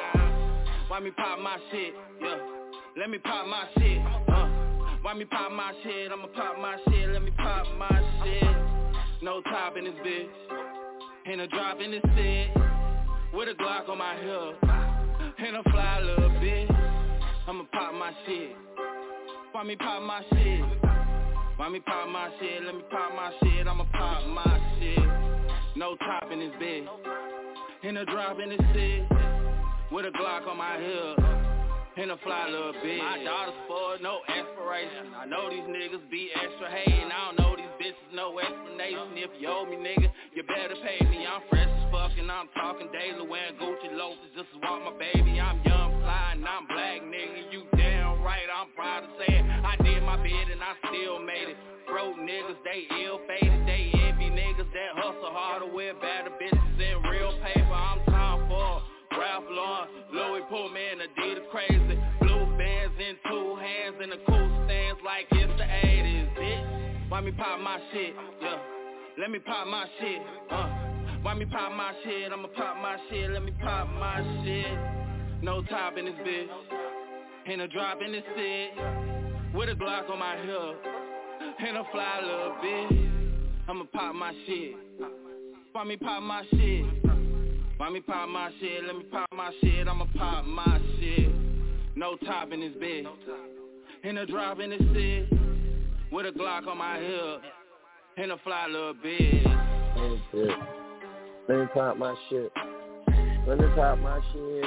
J: mine. Why me pop my shit? Yeah. Let me pop my shit. Uh. Why me pop my shit? I'ma pop my shit. Let me pop my shit. No top in this bitch. And a drop in this shit. With a Glock on my hip. And a fly little bitch. I'ma pop my shit. Why me pop my shit? Why me pop my shit? Let me pop my shit. I'ma pop my shit. No top in this bitch. And a drop in this shit. With a Glock on my hip. And a fly little bitch. My daughter's spoiled, no aspiration. I know these niggas be extra hating. I don't know these bitches, no explanation. If you owe me, nigga, you better pay me. I'm fresh as fuck and I'm talking daily. Wearing Gucci loafers just to walk my baby. I'm young, fly, and I'm black, nigga. You damn right, I'm proud to say it. I did my bid and I still made it. Broke niggas, they ill-fated. They envy niggas that hustle hard to wear better bitches in real paper. I'm time for Ralph Lauren, Louis Pullman, Adidas crazy. Blue bands in two hands and the cool stands like it's the eighties, bitch. Why me pop my shit? Yeah. Let me pop my shit. Uh. Why me pop my shit? I'ma pop my shit. Let me pop my shit. No top in this bitch. And a drop in this shit. With a Glock on my hip. And a fly little bitch. I'ma pop my shit. Why me pop my shit? Why me pop my shit? Let me pop my shit. I'ma pop my shit. No top in this bitch. And a drop in this shit. With a Glock on my hip. And a fly little bitch.
G: Let me pop my shit. Let me pop my shit.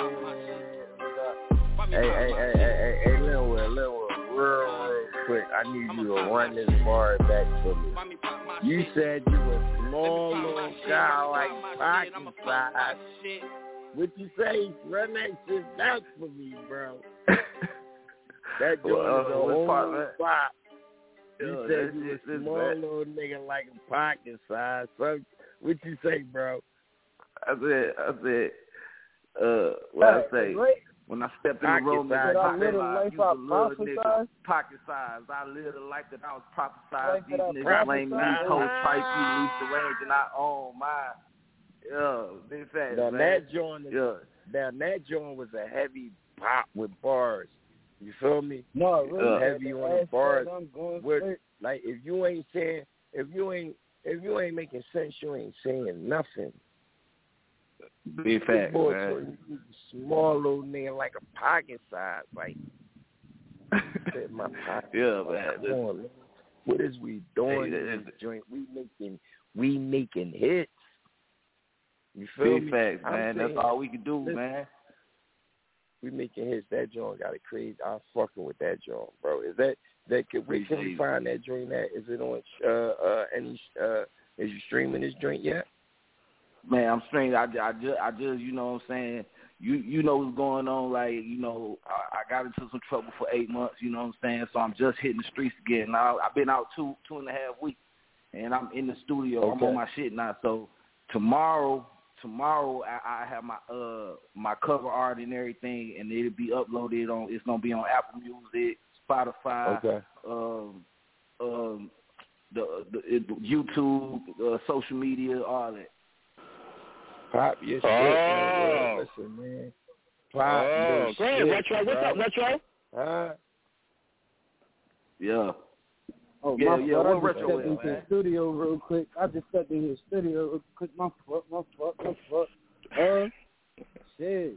G: Hey, hey, hey, hey, hey, Linwood, Linwood, real, real quick. I need you to run this bar back for me. You said you a small little guy like pocket size. What you say? Run that shit back for me, bro. That joint
I: well,
G: is a
I: uh,
G: whole
I: part,
G: spot. You
I: Yo,
G: said you
I: this,
G: a
I: this,
G: small
I: this,
G: little nigga like a pocket size. So, what you say, bro?
I: I said, I said, uh, what I say? When I stepped in the room, nigga, pocket size, you a little nigga, pocket size. I lived a life that I was prophesized. These niggas blame me, told tripe, you reach the range, and I own mine. Yeah, big facts,
G: now,
I: man.
G: That joint, is,
I: yeah.
G: now that joint was a heavy pop with bars. You feel me?
A: No, really,
G: uh, heavy on the bars.
A: Where,
G: like if you ain't saying, if you ain't, if you ain't making sense, you ain't saying nothing.
I: Big fact, man.
G: Small little nigga like a pocket size, like in my pocket.
I: Yeah, man.
G: Come on, man. What is we doing
I: Hey,
G: in this joint? We making, we making hits. You feel
I: Big
G: me?
I: facts,
G: I'm
I: man.
G: saying,
I: That's all we can do,
G: listen,
I: man.
G: We making hits. That joint got a crazy. I'm fucking with that joint, bro. Is that that? Could, where can we find that joint at? Is it on uh, uh, any? Uh, is you streaming this joint yet?
I: Man, I'm streaming. I, I just, I just, you know what I'm saying. You, you know what's going on. Like, you know, I, I got into some trouble for eight months. You know what I'm saying. So I'm just hitting the streets again. Now I've been out two, two and a half weeks, and I'm in the studio.
G: Okay.
I: I'm on my shit now. So tomorrow. Tomorrow I, I have my uh my cover art and everything, and it'll be uploaded on. It's gonna be on Apple Music, Spotify,
G: okay.
I: um, um, the, the it, YouTube, uh, social media, all that.
G: Pop your shit,
H: oh.
G: man. Listen, man. Pop
H: oh,
G: your
H: great.
G: shit,
H: Retro, what's
G: bro.
H: up, Retro?
G: Huh?
I: Yeah.
A: Oh,
I: yeah,
A: my
I: yeah.
A: fault.
I: What
A: I just
I: retro
A: stepped
I: is,
A: into
I: man?
A: the studio real quick. I just stepped in his studio real quick. My fault, my fault, my fault. Uh, shit.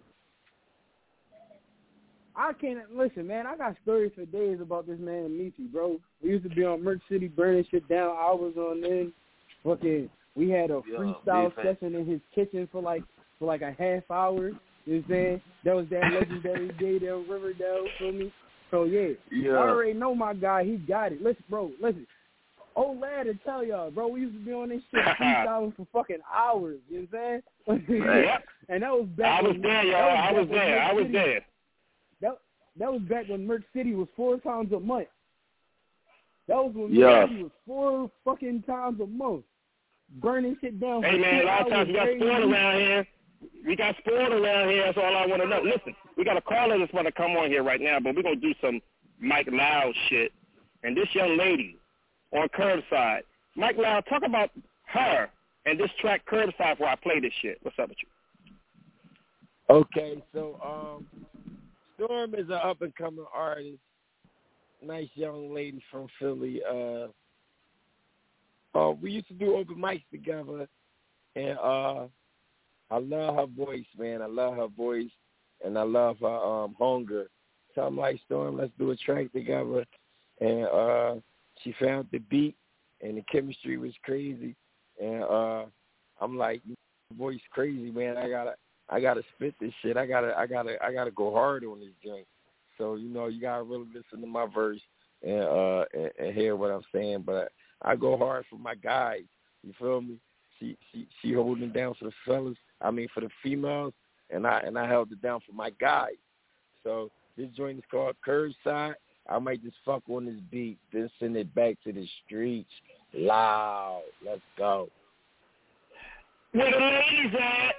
A: I can't listen, man. I got stories for days about this man Meefy, bro. We used to be on Merch City burning shit down hours on end. Fucking, we had a
I: Yeah,
A: freestyle
I: big fan.
A: session in his kitchen for like for like a half hour. You know what I'm saying? That was that legendary day there in Riverdale, feel me? So yeah,
I: Yeah.
A: I already know my guy. He got it. Listen, bro. Listen. Old lad to tell y'all, bro. We used to be on this shit freestyling for fucking hours. You know what I'm saying?
H: Yep.
A: And that was back.
H: I was
A: when,
H: there, y'all.
A: that
H: I
A: back
H: was
A: when
H: there.
A: Merch
H: I was
A: City-
H: there.
A: That that was back when Merch City was four times a month. That was when
H: Yeah.
A: Merch City was four fucking times a month, burning shit down.
H: Hey,
A: for
H: man, a
A: two
H: lot of times
A: hours
H: we got
A: every
H: spoiled
A: week.
H: around here. We got spoiled around here. That's all I want to know. Listen, we got a caller that's want to come on here right now, but we're going to do some Mike Loud shit. And this young lady on Curbside. Mike Loud, talk about her and this track Curbside before I play this shit. What's up with you?
G: Okay, so um, Storm is an up-and-coming artist. Nice young lady from Philly. Uh, uh, we used to do open mics together, and uh, I love her voice, man. I love her voice, and I love her um, hunger. So I'm like, Storm, let's do a track together. And uh, she found the beat, and the chemistry was crazy. And uh, I'm like, your voice crazy, man. I gotta, I gotta spit this shit. I gotta, I gotta, I gotta go hard on this joint. So you know, you gotta really listen to my verse and uh and, and hear what I'm saying. But I go hard for my guys. You feel me? She, she, she holding it down for the fellas. I mean, for the females, and I, and I held it down for my guys. So this joint is called Curbside. I might just fuck on this beat, then send it back to the streets. Loud. Let's go.
H: Where the ladies at?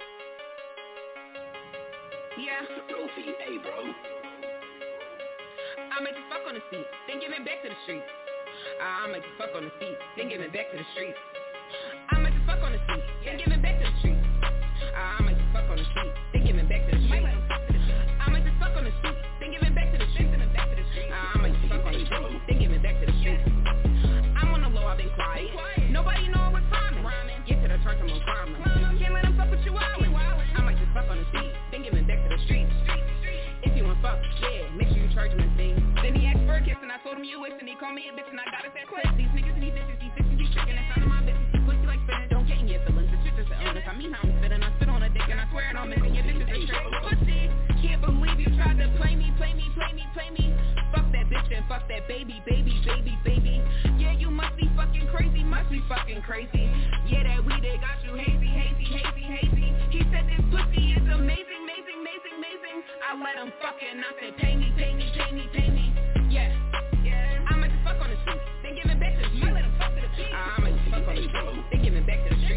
M: Yeah. Rosie, hey, bro. I make you fuck on the seat, then give it back to the streets. I make you fuck on the seat, then give it back to the streets. I make you fuck on the seat, then give it back to the streets. I make you fuck on the seat, then give it back to the streets. I make you fuck on the seat, then give it back to the streets. I make you fuck on the seat, then give it back to the streets. I'm on the low, I've been quiet. Nobody know what's rhyming. Get to the church, I'm on crime. Can't let them fuck with you out. I might just fuck on the seat, then give it back to the streets. If you want fuck, yeah, make sure you charge him a thing. Then he asked for a kiss and I told him you wish, and he called me a bitch and I gotta say quick. These niggas need bitches, these bitches be tricking. It's none of my business. He pussy like spinning, don't get in your feelings. The shit just the illness. I mean how I'm spitting, I spit on a dick and I swear it on missing your bitches is straight pussy. Can't believe you tried to play me, play me, play me, play me. Fuck that bitch and fuck that baby, baby, baby, baby. Yeah, you must be fucking crazy, must be fucking crazy. Yeah, that weed they got you hazy, hazy, hazy, hazy. He said this pussy is amazing, amazing, amazing, amazing. I let him fuck it and I said pay me, pay me, pay me, pay me. Yeah, yeah. I make the fuck on the street, then give it back to the street. I let him fuck to the street. I make the fuck on the street, then give it back to the street.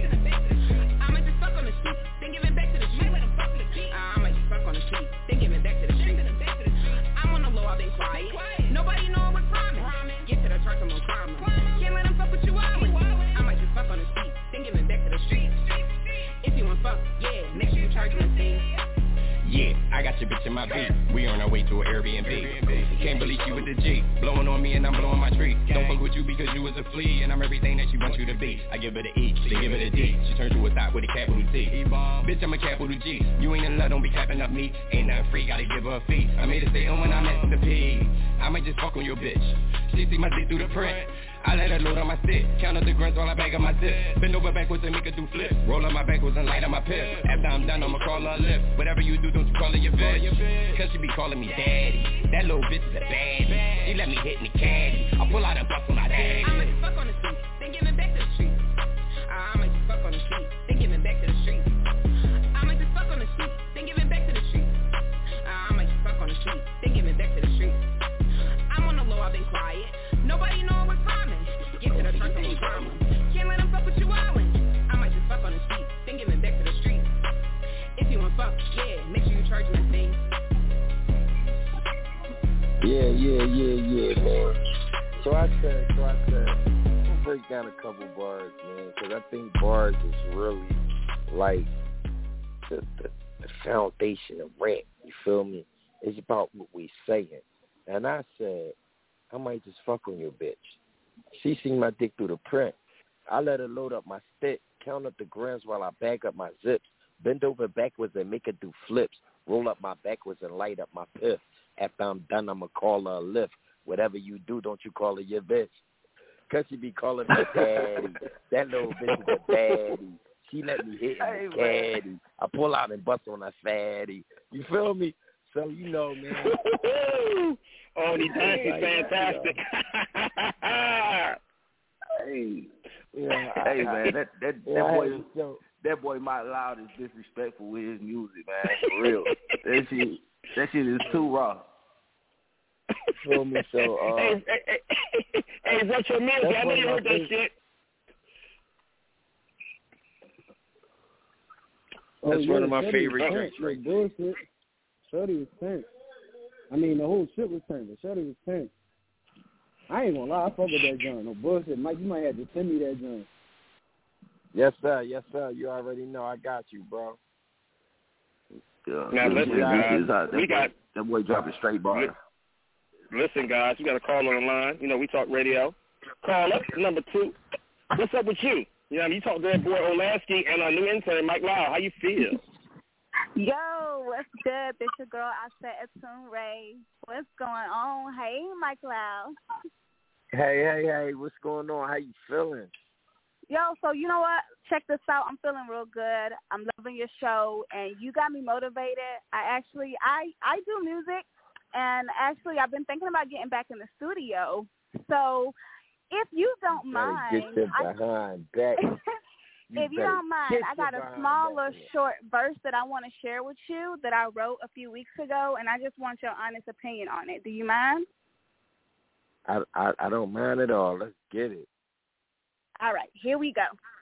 M: I make the fuck on the street, then give it back to the street. I let him fuck to the street. I make the fuck on the street, then give it back to the street. I'm on the low, I've been quiet. Nobody know what's rhyming. Get to the church, I'm on crime. Can't let him fuck with you out. I might just fuck on the street, then give it back to the street. If you want fuck, yeah, make sure you charge me a thing.
F: Yeah, I got your bitch in my beat. We on our way to an Airbnb. Can't believe she with the G, blowing on me and I'm blowing my tree. Don't fuck with you because you was a flea, and I'm everything that she wants you to be. I give her the E, she give her the D. She turns to a thought with a capital T. Bitch, I'm a capital G. You ain't in love, don't be capping up me. Ain't nothing free, gotta give her a fee. I made her stay on when I'm at the P. I might just fuck on your bitch. She see my dick through the print. I let her load on my stick, count up the grunts while I bag on my zip. Bend over backwards and make her do flips. Roll up my backwards and light on my piss. After I'm done, I'ma crawl her lip. Whatever you do, don't you call her your bitch. Cause she be calling me daddy. That little bitch is a baddie. She let me hit in the caddy. I pull out and bust on my daddy.
M: I make fuck on the street, then give it back to the street. I make fuck on the street, then give it back to the street. I make fuck on the street, then give it back to the street. I make fuck on the street, then give it back to the street. I'm on the low, I've been quiet. Nobody know what's rhyming. Get to the church, I'm on drama. Can't let him fuck with you island. I might just fuck on the street, then give it back to the street. If you want fuck, yeah, make sure you charge me a thing.
G: Yeah, yeah, yeah, yeah, man. So I said, so I said, I'll break down a couple bars, man, because I think bars is really like the, the, the foundation of rap. You feel me? It's about what we saying. And I said, I might just fuck on your bitch. She seen my dick through the print. I let her load up my stick, count up the grams while I bag up my zips, bend over backwards and make her do flips, roll up my backwards and light up my piff. After I'm done, I'ma call her a lift. Whatever you do, don't you call her your bitch. Cause she be calling her daddy. That little bitch is a daddy. She let me hit in the caddy. I pull out and bust on her fatty. You feel me? So, you know, man.
H: Oh, he dance is fantastic.
I: Hey,
G: yeah,
I: hey,
G: I,
I: man, that that,
G: yeah,
I: that boy,
G: so,
I: that boy Mike Loud is disrespectful with his music, man. For real, that shit, that shit is too raw.
G: Feel me? So, uh,
H: hey, hey, hey, hey, what's your music? I know you heard that shit.
A: Oh,
G: That's
A: yeah,
G: one of my
A: Shorty
G: favorite
A: was
G: drinks
A: tense,
G: right
A: no bullshit. Shorty was tense. I mean, the whole shit was tense, but Shorty was tense. I ain't gonna lie, I fuck with that joint. No bullshit. Mike, you might have to send me that joint.
G: Yes, sir. Yes, sir. You already know I got you, bro.
I: Yeah,
H: now, listen, guys.
I: That
H: we
I: boy,
H: got,
I: that boy dropping straight bars.
H: Listen, guys. We got a call on the line. You know, we talk radio. Call up number two. What's up with you? You know, I mean, you talk to that boy Olansky and our new intern, Mike Lau. How you feel?
N: Yo, what's good? This your girl, I said Atune Ray. What's going on? Hey, Mike Lau.
G: Hey, hey, hey. What's going on? How you feeling?
N: Yo, so you know what? Check this out. I'm feeling real good. I'm loving your show, and you got me motivated. I actually, I, I do music, and actually I've been thinking about getting back in the studio. So if you don't
G: you
N: mind,
G: get your behind
N: I,
G: back.
N: You if you don't mind, I got a small little short verse that I want to share with you that I wrote a few weeks ago, and I just want your honest opinion on it. Do you mind?
G: I, I, I don't mind at all. Let's get it.
N: All right, here we go.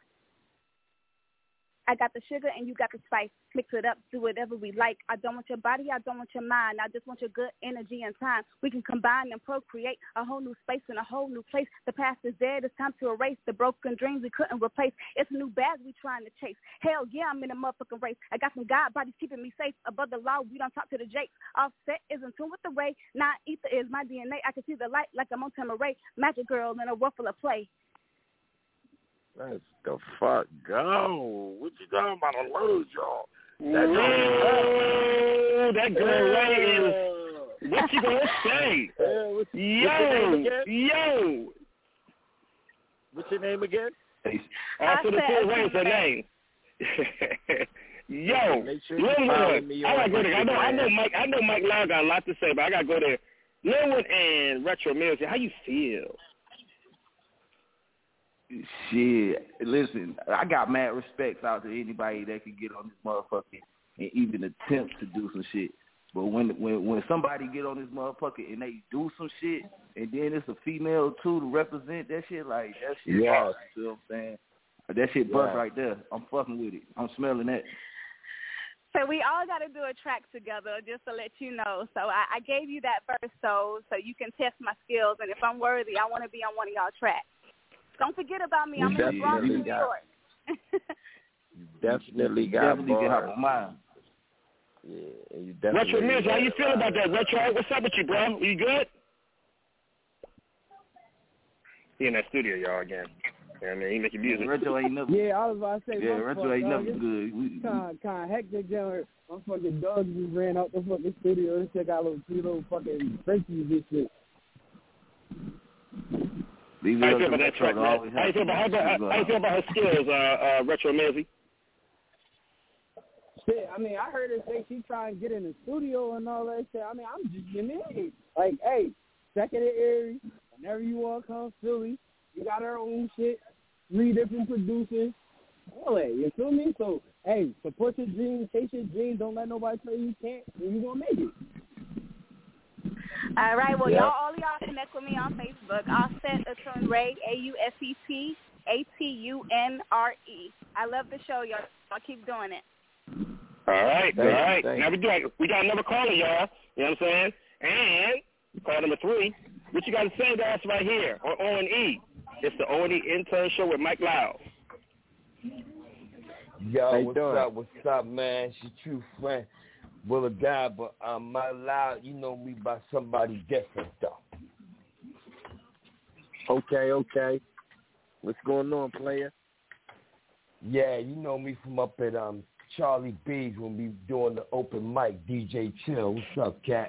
N: I got the sugar and you got the spice. Mix it up, do whatever we like. I don't want your body, I don't want your mind. I just want your good energy and time. We can combine and procreate a whole new space in a whole new place. The past is dead, it's time to erase the broken dreams we couldn't replace. It's a new bag we trying to chase. Hell yeah, I'm in a motherfucking race. I got some God bodies keeping me safe. Above the law, we don't talk to the jakes. Offset is in tune with the ray. Not ether is my D N A. I can see the light like a Montana Ray. Magic girl in a ruffle of play.
G: Let's the fuck go. What you talking about? I lose y'all.
H: That girl, that girl Ray is. What you gonna say?
G: Uh, what's,
H: yo,
G: what's
H: yo.
G: What's your name again?
H: After the full Ray is her name. Yo,
G: make sure you
H: Linwood.
G: me
H: I gotta go there. I know, I know,
G: Instagram.
H: Mike. I know Mike Loud got a lot to say, but I gotta go there. Linwood and Retro Music. How you feel?
I: Shit, listen, I got mad respects out to anybody that can get on this motherfucker and even attempt to do some shit. But when when when somebody get on this motherfucker and they do some shit, and then it's a female too to represent that shit, like that shit,
G: yes.
I: bust, you know what I'm saying? That shit bust
G: yes.
I: right there. I'm fucking with it. I'm smelling that.
N: So we all got to do a track together, just to let you know. So I, I gave you that verse, so so you can test my skills, and if I'm worthy, I want to be on one of y'all tracks. Don't forget about me. I'm in the Bronx, New York.
G: You definitely got
I: definitely get out of mine.
G: Yeah, you definitely.
H: Retro Music, how you feel about that, Retro? What's up with you, bro? You good? He in that studio, y'all, again. You know what I mean? He making music.
I: Retro ain't never.
A: Yeah, I was about to say.
I: Yeah, Retro ain't never good.
A: Kind of, kind of hectic down here. My fucking dogs just ran out the fucking studio and shit. Got little two little fucking Frenchies and shit.
H: How you feel about that track, man? How you feel about, how, about, how you feel about her skills, uh, uh, Retro Music?
A: Shit, I mean, I heard her say she trying to get in the studio and all that shit. I mean, I'm just getting in. Like, hey, second at Aries, whenever you want to come Philly, you got her own shit, three different producers, all that, you feel me? So, hey, support your dreams, chase your dreams, don't let nobody tell you you can't, and you going to make it.
N: All right, well,
G: yep.
N: y'all, all y'all connect with me on Facebook. Offset Atune Ray, A U S E T A T U N R E. I love the show, y'all. I'll keep doing it.
H: All right,
G: Thank
H: all right.
G: you,
H: Now we got we got another caller, y'all. You know what I'm saying? And call number three. What you got to say to us right here on O and E? It's the O and E Intern Show with Mike Loud.
G: Yo,
O: How
G: what's
O: doing?
G: up? What's up, man? It's your true friend, Will of God, but I'm Mike Loud. You know me by somebody different, though. Okay, okay. What's going on, player?
O: Yeah, you know me from up at um Charlie B's when we doing the open mic, D J Chill. What's up, cat?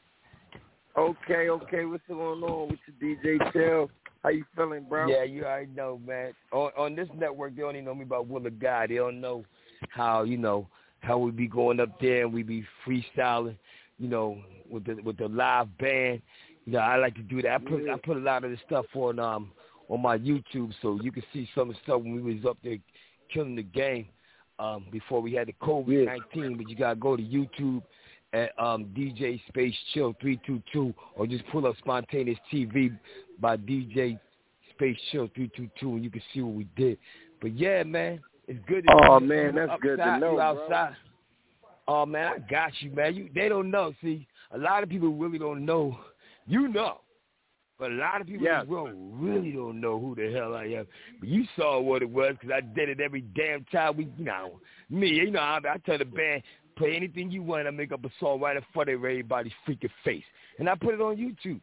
G: Okay, okay. What's going on with your D J Chill? How you feeling, bro?
O: Yeah, you already know, man. On, on this network, they only know me about Willa Guy. They don't know how, you know, how we be going up there and we be freestyling, you know, with the with the live band. You know, I like to do that. I put yeah. I put a lot of this stuff on um on my YouTube so you can see some of the stuff when we was up there killing the game um, before we had the COVID nineteen. But you gotta go to YouTube at um, D J Space Chill three two two or just pull up Spontaneous T V by D J Space Chill three two two and you can see what we did. But yeah, man, it's good to
G: Oh
O: you
G: man, that's
O: outside,
G: good to know,
O: you outside.
G: Bro.
O: Oh man, I got you, man. You they don't know. See, a lot of people really don't know. You know. But a lot of people
G: yes.
O: in this world really don't know who the hell I am. But you saw what it was because I did it every damn time. We, you know, me, you know, I, I tell the band, play anything you want. I make up a song right in front of everybody's freaking face. And I put it on YouTube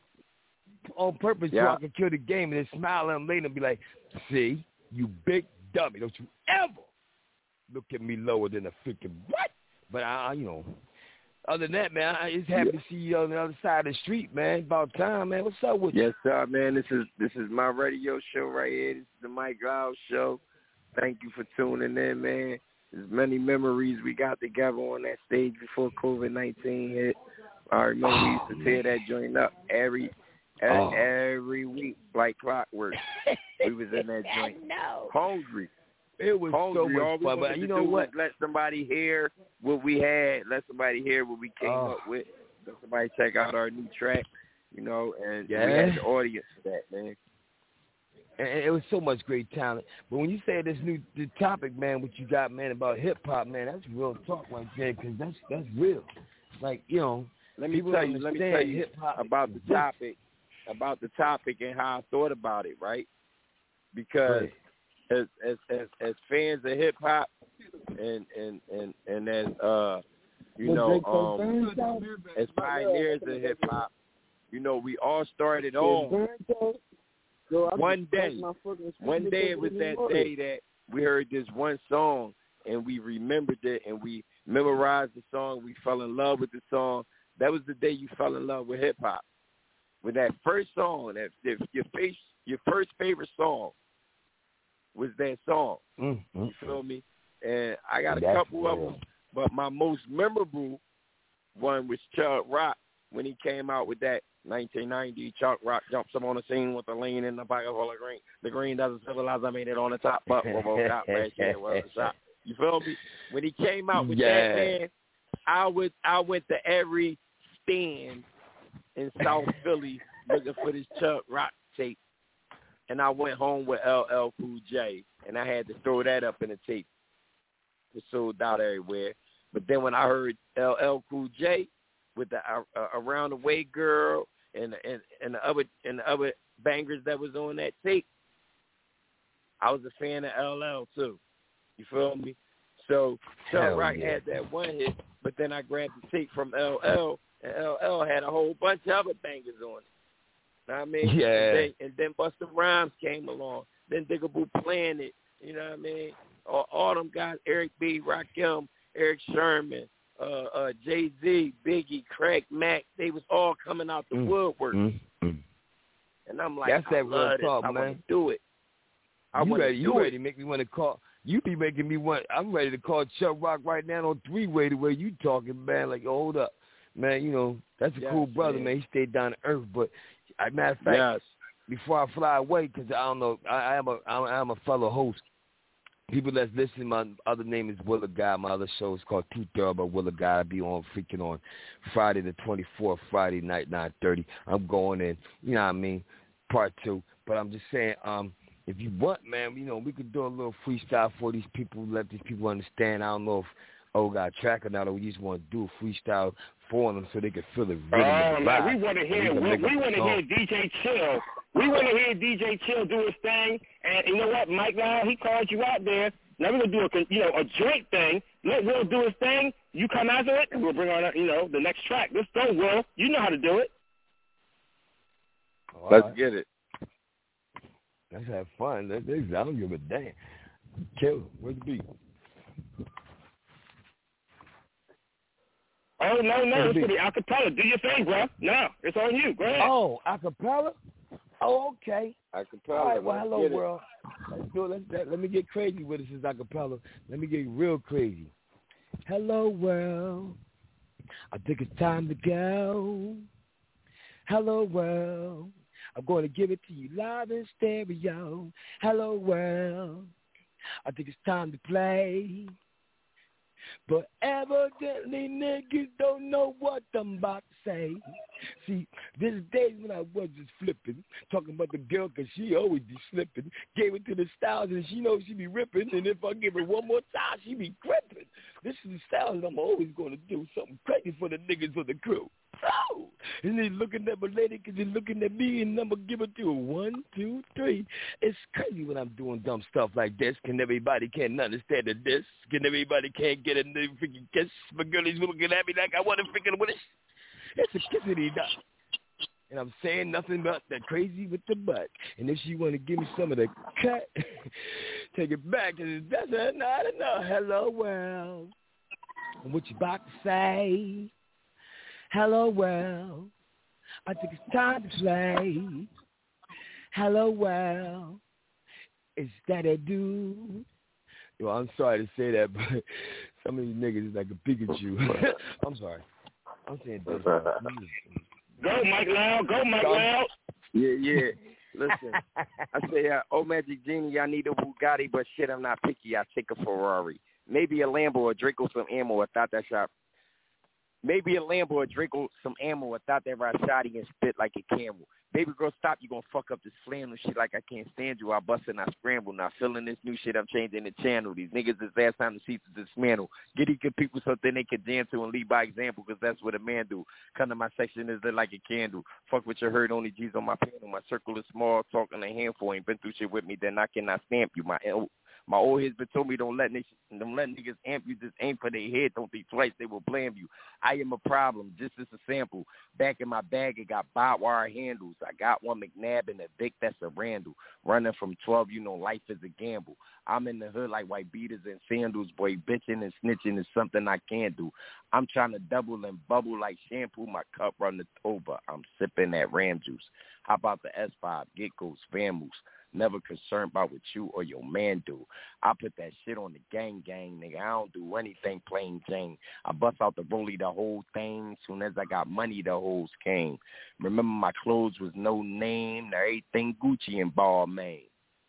O: on purpose
G: yeah.
O: so I can kill the game and then smile at them later and be like, see, you big dummy. Don't you ever look at me lower than a freaking what? But, I, you know, other than that, man, I just happy yeah. to see you on the other side of the street, man. About time, man. What's up with you?
G: Yes, sir, man. This is this is my radio show right here. This is the Mike Loud Show. Thank you for tuning in, man. There's many memories we got together on that stage before COVID nineteen hit. I remember oh, we used to tear that joint up every every, oh. every week like clockwork. We was in that joint.
O: No.
G: Hungry.
O: It was
G: Hungry.
O: so
G: All
O: much
G: we
O: fun, but you know what?
G: Let somebody hear what we had. Let somebody hear what we came
O: oh.
G: up with. Let somebody check out our new track, you know, and
O: yeah.
G: we had the audience for that, man.
O: And it was so much great talent. But when you say this new the topic, man, what you got, man, about hip hop, man, that's real talk right there, because that's that's real. Like, you know,
G: let me tell you, let me tell you about the topic, about the topic and how I thought about it, right? Because right. As, as as as fans of hip hop and and and and as uh you know um as pioneers of hip hop, you know, we all started on one day. One day it was that day that we heard this one song and we remembered it and we memorized the song. We fell in love with the song. That was the day you fell in love with hip hop. With that first song, that your face, your first favorite song was that song.
O: Mm-hmm.
G: You feel me? And I got a
O: That's
G: couple
O: real.
G: of them, but my most memorable one was Chuck Rock when he came out with that nineteen ninety. Chuck Rock jumps up on the scene with the lean in the pocket full of green. The green doesn't civilize. I made it on the top, but one more shot, last year was a shot. You feel me? When he came out with
O: yeah.
G: that, man, I would I went to every stand in South Philly looking for this Chuck Rock tape. And I went home with L L Cool J, and I had to throw that up in the tape. It sold out everywhere. But then when I heard L L Cool J with the uh, uh, Around the Way Girl and and and the other and the other bangers that was on that tape, I was a fan of L L too. You feel me? So Chuck Rock
O: yeah.
G: had that one hit, but then I grabbed the tape from L L, and L L had a whole bunch of other bangers on it. Know what I mean?
O: Yeah.
G: And then, and then Busta Rhymes came along. Then Digable Planet. You know what I mean? All, all them guys, Eric B., Rakim, Eric Sherman, uh, uh, Jay-Z, Biggie, Craig Mack, they was all coming out the
O: mm.
G: woodwork.
O: Mm-hmm.
G: And I'm like,
O: that's
G: I
O: that
G: love
O: real
G: this.
O: talk,
G: I
O: man.
G: want to do it. I
O: you ready?
G: do
O: You
G: it.
O: ready to make me want to call? You be making me want. I'm ready to call Chuck Rock right now on three way the way you talking, man. Like, hold up, man. You know that's a
G: yes,
O: cool brother,
G: man.
O: man. He stayed down to earth. But as a matter of fact,
G: yes.
O: before I fly away, because I don't know, I, I am a I am a fellow host. People that's listening, my other name is Willa Guy. My other show is called Two Third by Willa Guy. I'll be on freaking on Friday the twenty-fourth, Friday night, nine thirty. I'm going in, you know what I mean, part two. But I'm just saying, um, if you want, man, you know, we could do a little freestyle for these people, let these people understand. I don't know if O got a track or not, or we just want to do a freestyle for them so they can feel it.
H: Oh, man, we want to hear, we, we want to hear D J Chill. We want to hear D J Chill do his thing. And you know what, Mike Loud, he called you out there. Now we're going to do a, you know, a joint thing. Let Will do his thing. You come after it, and we'll bring on, you know, the next track. Let's go, Will. You know how to do it.
G: Let's get it.
O: Let's have fun. Let's, let's, I don't give a damn. Kill. Where's the beat?
H: Oh, no, no. It's for the acapella. Do your thing, bro. No, it's on you. Go ahead.
O: Oh, acapella? Oh, okay.
G: Acapella.
O: All right, well,
G: let's
O: hello,
G: get it.
O: world. Let's do it. Let's, let, let me get crazy with it since acapella. Let me get real crazy. Hello, world. I think it's time to go. Hello, world. I'm going to give it to you live in stereo. Hello, world. I think it's time to play. But evidently niggas don't know what I'm about to say. See, there's days when I was just flipping, talking about the girl because she always be slipping. Gave it to the styles and she knows she be ripping. And if I give her one more time, she be gripping. This is the style that I'm always going to do. Something crazy for the niggas of the crew. Oh, and they looking at my lady because they're looking at me and I'm going to give it to her. One, two, three. It's crazy when I'm doing dumb stuff like this. Can everybody can't understand this? Can everybody can't get a new freaking kiss? My girlie's looking at me like I want to freaking with it. It's a kissity dot. And I'm saying nothing about that crazy with the butt. And if she want to give me some of the cut, take it back. Cause that's not enough. Hello, world. And what you about to say? Hello, world. I think it's time to play. Hello, world. Is that a dude? Yo, I'm sorry to say that, but some of these niggas is like a Pikachu. I'm sorry. I'm saying this.
H: Go, Mike Loud. Go, Mike Loud.
G: Yeah, yeah. Listen, I say, uh, oh, Magic Genie, I need a Bugatti, but shit, I'm not picky. I take a Ferrari. Maybe a Lambo or Draco some ammo. I thought that shot. Maybe a Lambo or Draco some ammo. I thought that ride shoddy and spit like a camel. Baby girl, stop. You gonna fuck up this flannel shit like I can't stand you. I bust and I scramble. Now feeling this new shit, I'm changing the channel. These niggas is last time to see to dismantle. Get these good people something they can dance to and lead by example, because that's what a man do. Come to my section is lit like a candle. Fuck what you heard, only G's on my panel. My circle is small, talking a handful. Ain't been through shit with me, then I cannot stamp you. My L- My old heads been told me don't let niggas, don't let niggas amp you, just aim for their head. Don't think twice, they will blame you. I am a problem, just as a sample. Back in my bag, it got barbed wire handles. I got one McNabb and a Vic, that's a Randall. Running from twelve, you know life is a gamble. I'm in the hood like white beaters and sandals. Boy, bitching and snitching is something I can't do. I'm trying to double and bubble like shampoo. My cup running over. I'm sipping that Ram juice. How about the S five, Geckos, Famous? Never concerned about what you or your man do. I put that shit on the gang gang, nigga. I don't do anything plain Jane. I bust out the rollie, the whole thing. Soon as I got money, the hoes came. Remember my clothes was no name. Now everything Gucci and Balmain.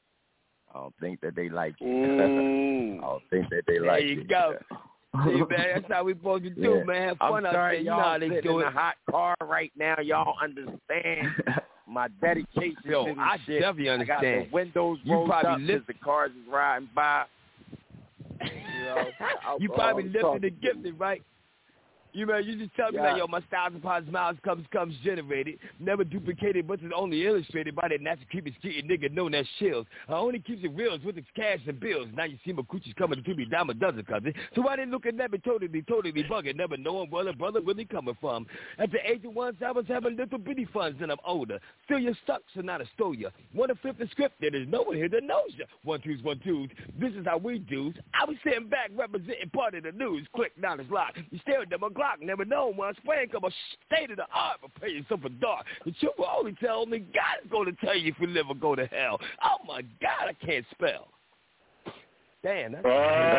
G: I don't think that they like it.
H: Mm.
G: I don't think that they
O: there
G: like
O: you
G: it.
O: Go. See, man, that's how we supposed to do,
G: Yeah.
O: man. Have
G: I'm
O: fun out
G: sorry,
O: there. You
G: y'all
O: know how they
G: sitting
O: do
G: in
O: it.
G: a hot car right now. Y'all understand my dedication
O: Yo,
G: to this
O: I
G: shit.
O: definitely understand.
G: I got the windows
O: You
G: rolled
O: probably
G: up
O: lift-
G: as the cars is riding by. You, know,
O: you probably lifted and gifted, right? You man, you just tell me
G: Yeah.
O: like, yo, my thousand pounds miles comes comes generated, never duplicated, but it's only illustrated by that natural keep it street nigga known as shills. I only keeps it real with its cash and bills. Now you see my coochies coming to me dime a dozen, cousin. So why they looking at me totally, totally bugging, never knowing where the brother really coming from. At the age of once, I was having little bitty funds and I'm older. Still you're stuck, so not a stole ya. Want to flip the script? There's no one here that knows ya. One twos, one twos. This is how we do. I was sitting back representing part of the news. Click, now it's locked. You staring at my Glock. Never know when I'm spraying come a state of the art, but pay yourself a dark. The truth will only tell only God is going to tell you if you live or go to hell. Oh my God, I can't spell. Damn, that's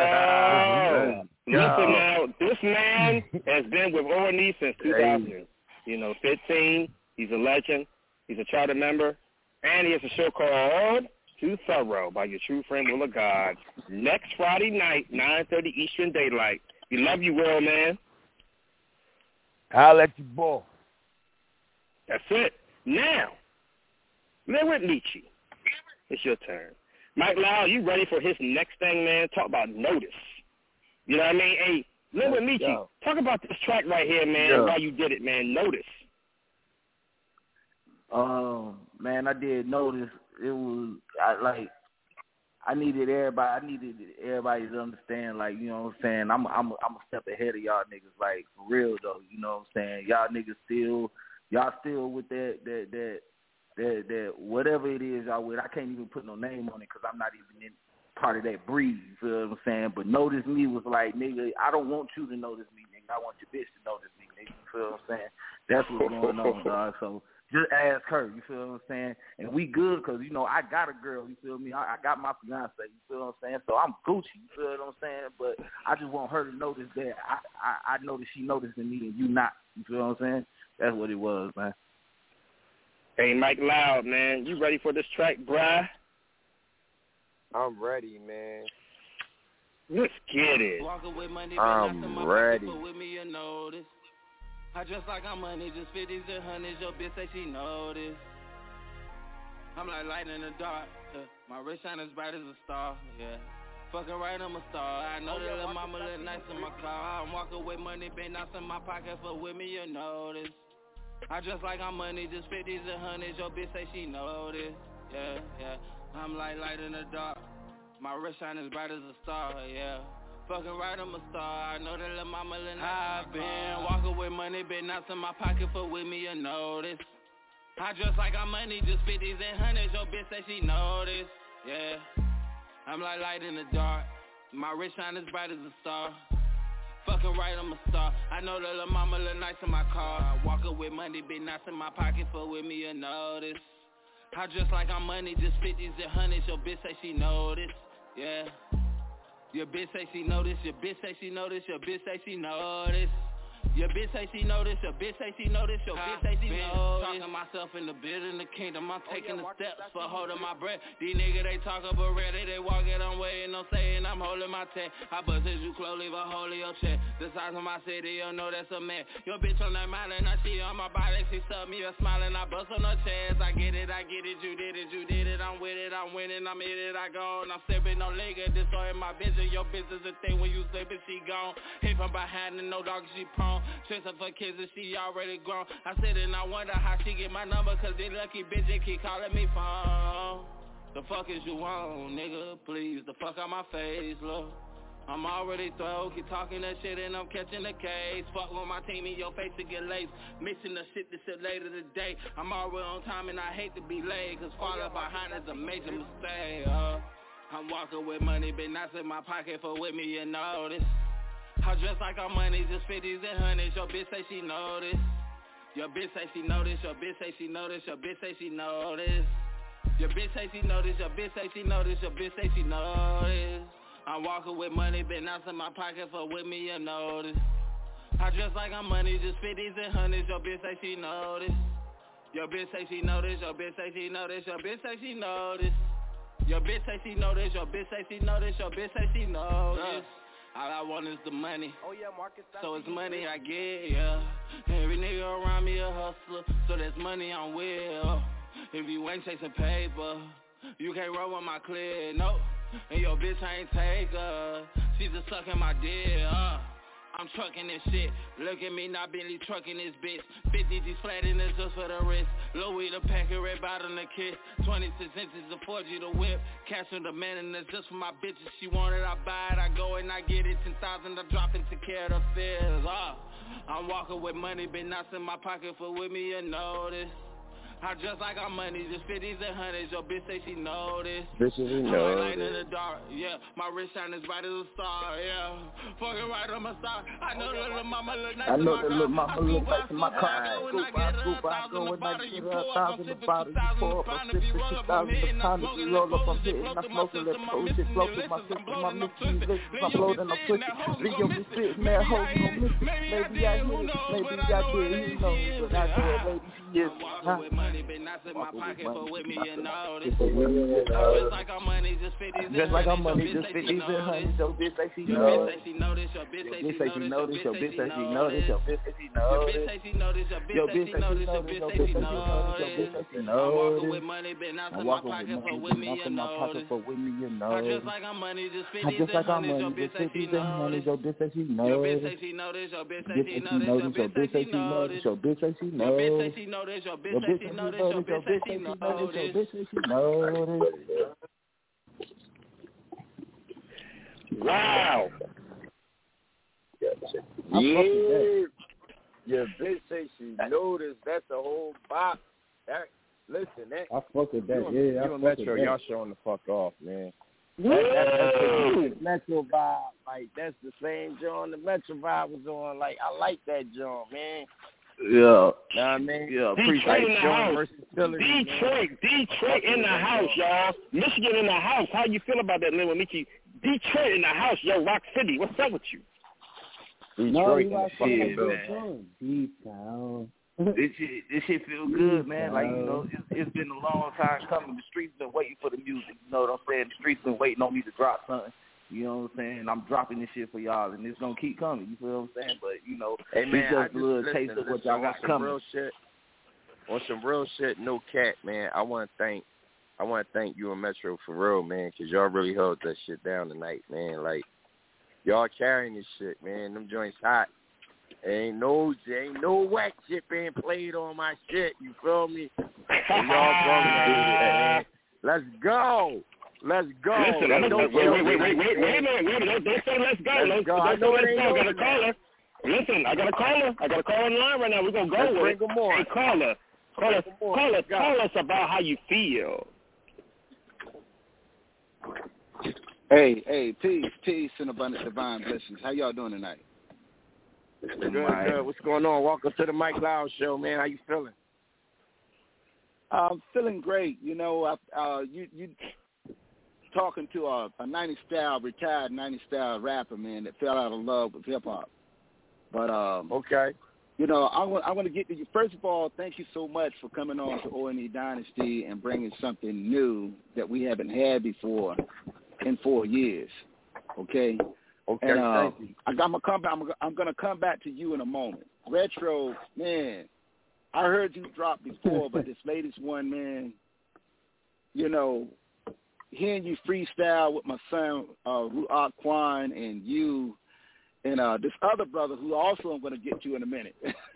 H: oh, listen now, this man has been with O and E since two thousand, you know, fifteen. He's a legend. He's a charter member, and he has a show called Too Thorough by your true friend Will of God. Next Friday night, nine thirty Eastern Daylight. We love you, Will, man.
O: I'll let you ball.
H: That's it. Now, Lyric Nietzsche, it's your turn. Mike Loud, you ready for his next thing, man? Talk about Notice. You know what I mean? Hey, Lyric Nietzsche,
I: Yo.
H: talk about this track right here, man,
I: Yeah.
H: why you did it, man. Notice.
I: Um, man, I did notice it was I, like I needed everybody. I needed everybody to understand, like, you know what I'm saying. I'm I'm I'm a step ahead of y'all niggas, like for real though. You know what I'm saying. Y'all niggas still y'all still with that that that that that whatever it is y'all with, I can't even put no name on it because I'm not even in part of that breed. You feel what I'm saying? But Notice Me was like, nigga, I don't want you to notice me, nigga. I want your bitch to notice me, nigga. You feel what I'm saying? That's what's going on, dog. So just ask her. You feel what I'm saying? And we good because, you know, I got a girl. You feel me? I, I got my fiance. You feel what I'm saying? So I'm Gucci. You feel what I'm saying? But I just want her to notice that I, I, I notice she noticing me and you not. You feel what I'm saying? That's what it was, man.
H: Hey, Mike Loud, man. You ready for this track, bruh?
G: I'm ready, man.
H: Let's get it.
G: I'm ready.
J: I dress like I'm money, just fifties and hundreds. Your bitch say she know this. I'm like light in the dark. Uh, my wrist shine as bright as a star. Yeah. Fucking right, I'm a star. I know oh, that yeah, little mama look nice in my car. I'm walking with money, been out in my pocket for with me, you know this. I dress like I'm money, just fifties and hundreds. Your bitch say she know this. Yeah, yeah. I'm like light in the dark. My wrist shine as bright as a star. Yeah. Fucking right, I'm a star. I know that little mama little nice. I've been walking with money, been out in my pocket for with me, you know this. I dress like I'm money, just fifties and hundreds. Your bitch say she know this. Yeah. I'm like light in the dark. My wrist shine as bright as a star. Fucking right, I'm a star. I know that little mama look nice in my car. Walking with money, been out in my pocket for with me, you know this. I dress like I'm money, just fifties and hundreds. Your bitch say she know this. Yeah. Your bitch say she know this, your bitch say she know this, your bitch say she know this. Your bitch say she know this, your bitch say she know this, your bitch say she know this. Talking myself in the building, the kingdom, I'm taking the steps for holding my breath. These niggas, they talk about ready, they walk it, I'm waiting, I'm saying I'm holding my tech. I busted you close, leave a hole in your chest. The size of my city, you know that's a man. Your bitch on that mountain, I see on my body, she suck me, a smiling, I bust on her chest. I get it, I get it, you did it, you did it, I'm with it, I'm winning, I'm in it, I gone. I'm sipping no liquor, destroying my vision. Your bitch is a thing when you sleeping, she gone. Hit from behind and no dog, she prone. Chasing for kids and she already grown. I sit and I wonder how she get my number, cause this lucky bitch they keep calling me phone. The fuck is you on, nigga? Please, the fuck out my face, look. I'm already through, keep talking that shit and I'm catching the case. Fuck with my team in your face to get laced. Missing the shit this shit later today. I'm already on time and I hate to be late, cause falling behind is a major mistake, uh. I'm walking with money, been nice in my pocket for with me, you know this. I dress like I'm money, just fifties and hundreds. Your bitch say she know this. Your bitch say she know this. Your bitch say she know this. Your bitch say she know this. Your bitch say she know this. Your bitch say she know this. Your bitch say she know this. I'm walking with money, been out in my pocket for with me, you know this. I dress like I'm money, just fifties and hundreds. Your bitch say she know this. Your bitch say she know this. Your bitch say she know this. Your bitch say she know this. Your bitch say she know this. Your bitch say she know this. Your bitch say she know this. All I want is the money, oh, yeah, Marcus, so it's money I get, yeah. Every nigga around me a hustler, so that's money I'm with. If you ain't chasing paper, you can't roll with my clear, no. And your bitch ain't take her, she's just sucking my dick, uh. I'm trucking this shit, look at me, not Bentley trucking this bitch. fifty G's flat in this just for the wrist. Louis the packet, red bottom the kiss. twenty-six inches of four G the whip. Cash on the man and that's just for my bitches. She want it, I buy it, I go and I get it. ten thousand, I drop it to care of the fears. Uh, I'm walking with money, been nuts in my pocket for with me, you know this. I dress like I'm money, just fifties and hundreds. Your bitch say she know this.
G: Bitches, you know
J: I'm light in the dark, yeah. My wrist shine as bright as a star, yeah. Fucking right, I'm a star. I know that little mama look nice in my car.
I: I know that little mama look nice in my car. I go by, go by, go and I get her a thousand of bottles. You pour up a fifty, fifty thousand of pounds. You roll up, I'm hitting, I smoke a little post. It flow through my system, my mixing licks. My flow, then I'm pushing. Leo be sitting there, holding on missing. Maybe I hit it, maybe I did. He knows, but I do it, lady. She is.
J: Money been nice in my pocket for with me, you know this. Just like I'm money, just fifties and
I: just like I'm money, just fifties and hundreds. Your bitch say she know this.
J: Your bitch say she know this.
I: Your bitch say she know this. Your bitch say she know this.
J: Your bitch say she know this. Your bitch say she know this. Your bitch say she know this. I'm walking with money, been nice in my pocket for with me, you know this. Just like I'm money, just fifties and hundreds. Your bitch say she know this.
I: Your bitch say she know
J: Your bitch say she know this. Your bitch say she know this. Your bitch say she know this.
I: Your bitch say she know this.
J: Your bitch say she know this. Your bitch say she know this. Your bitch say she know this.
I: Your bitch say she know this.
H: Wow.
G: Yeah. Your bitch say she know this. That's the whole box. That listen, that,
A: I fuck with that.
G: You
A: yeah,
G: and,
A: I
G: you and
A: fuck
G: Metro,
A: with that.
G: y'all showing the fuck off, man. That, that, that's the Metro vibe. Like, that's the same John the Metro vibe was on. Like, I like that John, man.
I: Yeah.
G: Know what I mean?
I: Yeah,
H: Detroit in the
G: John
H: house. Detroit, Detroit in the house, y'all. Michigan in the house. How you feel about that, Lil Mickey? Detroit in the house, yo. Rock City. What's up with you?
G: Detroit
A: no,
G: in the fucking
A: building. Deep down.
I: This shit, this shit feel good, man. Like, you know, it's, it's been a long time coming. The streets been waiting for the music. You know what I'm saying? The streets been waiting on me to drop something. You know what I'm saying? I'm dropping this shit for y'all, and it's gonna keep coming. You feel what I'm saying? But you know,
G: hey, man,
I: it's just
G: I
I: a little
G: just,
I: taste
G: listen,
I: of what
G: listen,
I: y'all got
G: on some
I: coming.
G: Real shit, on some real shit, no cat, man. I want to thank, I want to thank you and Metro for real, man, because y'all really held that shit down tonight, man. Like, y'all carrying this shit, man. Them joints hot. Ain't no, ain't no whack shit being played on my shit. You feel me? And y'all brought that shit, man. Let's go. Let's go.
H: Listen, I'm
G: don't
H: wait, wait, wait, wait, wait, wait a minute, wait a minute. Don't, don't say let's go.
G: Let's
H: Let's
G: go.
H: Don't
G: I
H: say
G: know
H: let's
G: it ain't
H: go. I got a
G: over
H: caller. Listen, I got a caller. I got a caller on the line right now. We're gonna go
G: Let's
H: with
G: bring
H: it.
G: them on.
H: Hey, caller, call us, call us, call us about how you feel.
P: Hey, hey, peace, peace, and abundant divine blessings. How y'all doing tonight?
G: Good, good. What's going on? Welcome to the Mike Loud Show, man. How you feeling?
P: I'm feeling great. You know, I, uh, you you talking to a, a nineties style, retired nineties style rapper, man, that fell out of love with hip hop. But um,
G: okay,
P: you know, I want I want to get to you. First of all, thank you so much for coming on to O and E Dynasty and bringing something new that we haven't had before in four years. Okay.
G: Okay,
P: and, uh,
G: thank you.
P: I, I'm gonna come back. I'm, I'm gonna come back to you in a moment. Retro, man, I heard you drop before, but this latest one, man, you know, hearing you freestyle with my son uh, Ruach Kwan and you and uh, this other brother who also I'm gonna get to in a minute.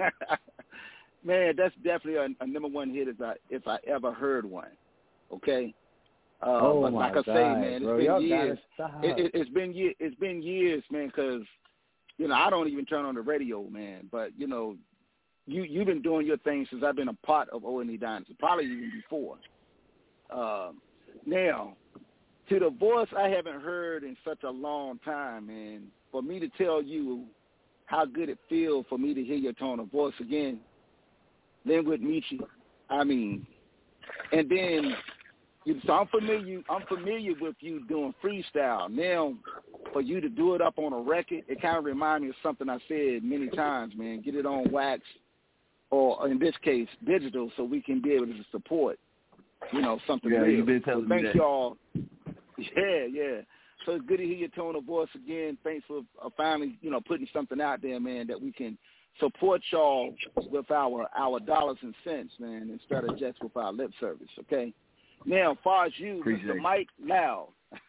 P: Man, that's definitely a, a number one hit if I if I ever heard one. Okay. Uh,
A: oh
P: but
A: my
P: like I
A: God,
P: say, man,
A: bro.
P: it's
A: Y'all
P: been years.
A: gotta
P: It, it, it's been years. It's been years, man. Because you know I don't even turn on the radio, man. But you know, you you've been doing your thing since I've been a part of O and E Dynasty, probably even before. Uh, now, to the voice I haven't heard in such a long time, man. For me to tell you how good it feels for me to hear your tone of voice again, then with Michi, I mean, and then. So I'm familiar. I'm familiar with you doing freestyle. Now, for you to do it up on a record, it kind of reminds me of something I said many times, man. Get it on wax, or in this case, digital, so we can be able to support, you know, something
I: yeah,
P: real.
I: You've been telling
P: so thank
I: me that.
P: y'all. Yeah, yeah. So it's good to hear your tone of voice again. Thanks for uh, finally, you know, putting something out there, man, that we can support y'all with our our dollars and cents, man, instead of just with our lip service. Okay. Now, as far as you,
I: Appreciate
P: Mister Mike Loud,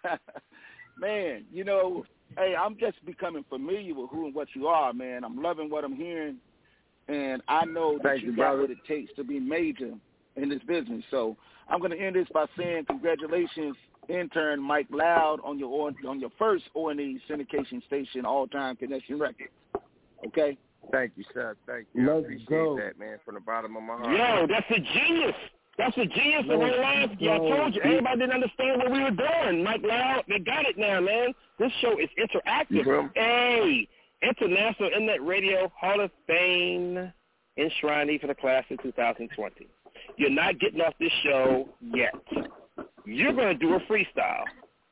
P: man, you know, hey, I'm just becoming familiar with who and what you are, man. I'm loving what I'm hearing, and I know that
G: Thank
P: you
G: you,
P: got
G: brother.
P: what it takes to be major in this business. So I'm going to end this by saying congratulations, intern Mike Loud, on your on your first O and E syndication station, All Time Connection Records. Okay?
G: Thank you, sir. Thank you. I
A: Let's
G: appreciate
A: go.
G: that, man, from the bottom of my heart.
H: Yo, that's a genius. That's a genius of Orlansky. I told you, everybody didn't understand what we were doing. Mike Loud, they got it now, man. This show is interactive. Hey, International Internet Radio Hall of Fame enshrinee for the class of two thousand twenty. You're not getting off this show yet. You're going to do a freestyle.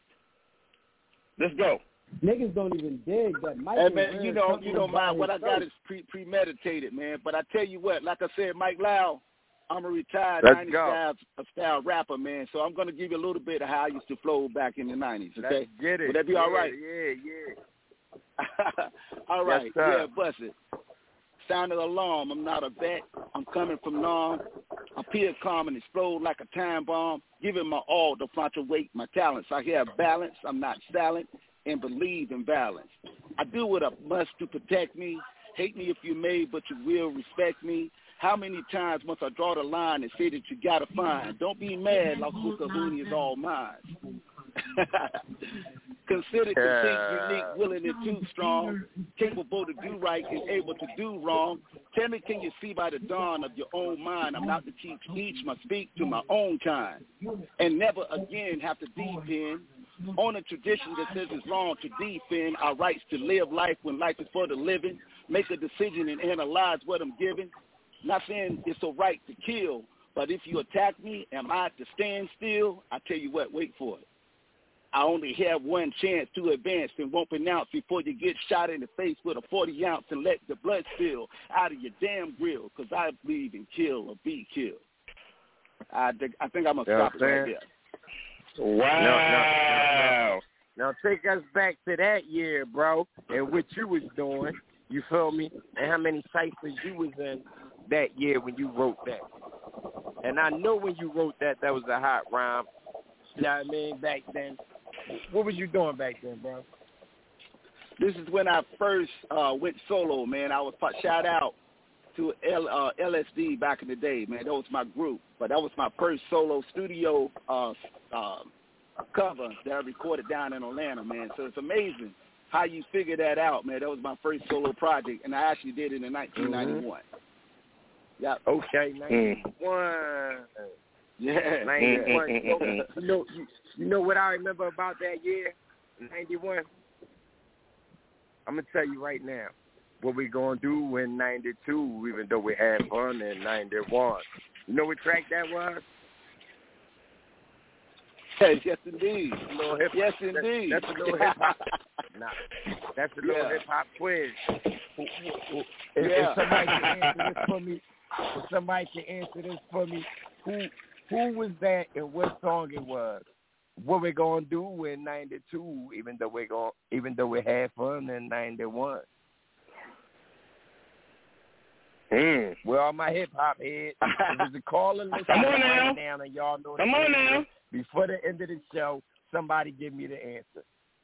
H: Let's go.
A: Niggas don't even dig that Mike.
P: Hey, man, you know, you know, my, what I got is pre- premeditated, man. But I tell you what, like I said, Mike Loud, I'm a retired
G: Let's
P: nineties
G: go.
P: style, style rapper, man. So I'm going to give you a little bit of how I used to flow back in the nineties, okay?
G: Let's get it.
P: Would that be
G: yeah,
P: all right?
G: Yeah, yeah.
P: All right.
G: Yes, sir.
P: Yeah, bust it. Sound of alarm. I'm not a vet. I'm coming from Nam. Appear calm and explode like a time bomb. Giving my all to fluctuate my talents. I have balance. I'm not silent and believe in balance. I do what I must to protect me. Hate me if you may, but you will respect me. How many times must I draw the line and say that you gotta find? Don't be mad like Wukahuni is all mine. Considered complete, unique, willing and too strong, capable to do right and able to do wrong. Tell me, can you see by the dawn of your own mind, I'm not to teach each, must speak to my own kind, and never again have to depend on a tradition that says it's wrong to defend our rights to live life when life is for the living, make a decision and analyze what I'm giving. Not saying it's a right to kill, but if you attack me, am I to stand still? I tell you what, wait for it. I only have one chance to advance and won't pronounce before you get shot in the face with a forty ounce and let the blood spill out of your damn grill, because I believe in kill or be killed. I, th- I think I'm going to stop it right there.
G: Wow. Now, now, now take us back to that year, bro, and what you was doing, you feel me, and how many ciphers you was in that year when you wrote that. And I know when you wrote that, that was a hot rhyme. You know what I mean, back then. What was you doing back then, bro?
P: This is when I first uh, went solo, man. I was shout out to L, uh, L S D back in the day, man. That was my group, but that was my first solo studio uh, uh, cover that I recorded down in Atlanta, man. So it's amazing how you figure that out, man. That was my first solo project, and I actually did it in nineteen ninety-one. Mm-hmm. Yeah.
G: Okay, ninety-one. Yeah, ninety-one. You know, you know, you, you know what I remember about that year, ninety-one? I'm going to tell you right now what we're going to do in ninety-two, even though we had fun in ninety-one. You know what track that was?
P: Yes, yes indeed.
G: A little hip-
P: yes, indeed.
G: That, that's a little hip-hop. Nah, that's a little
P: yeah.
G: hip-hop quiz. If,
P: yeah.
G: if somebody can answer this for me, if somebody can answer this for me, who who was that and what song it was? What we gonna do in ninety-two? Even though we going even though we had fun in ninety-one.
O: Mm.
G: Well, all my hip hop heads, it was a call and listen
H: Come on now.
G: right now, and y'all know.
H: Come on now.
G: Before the end of the show, somebody give me the answer.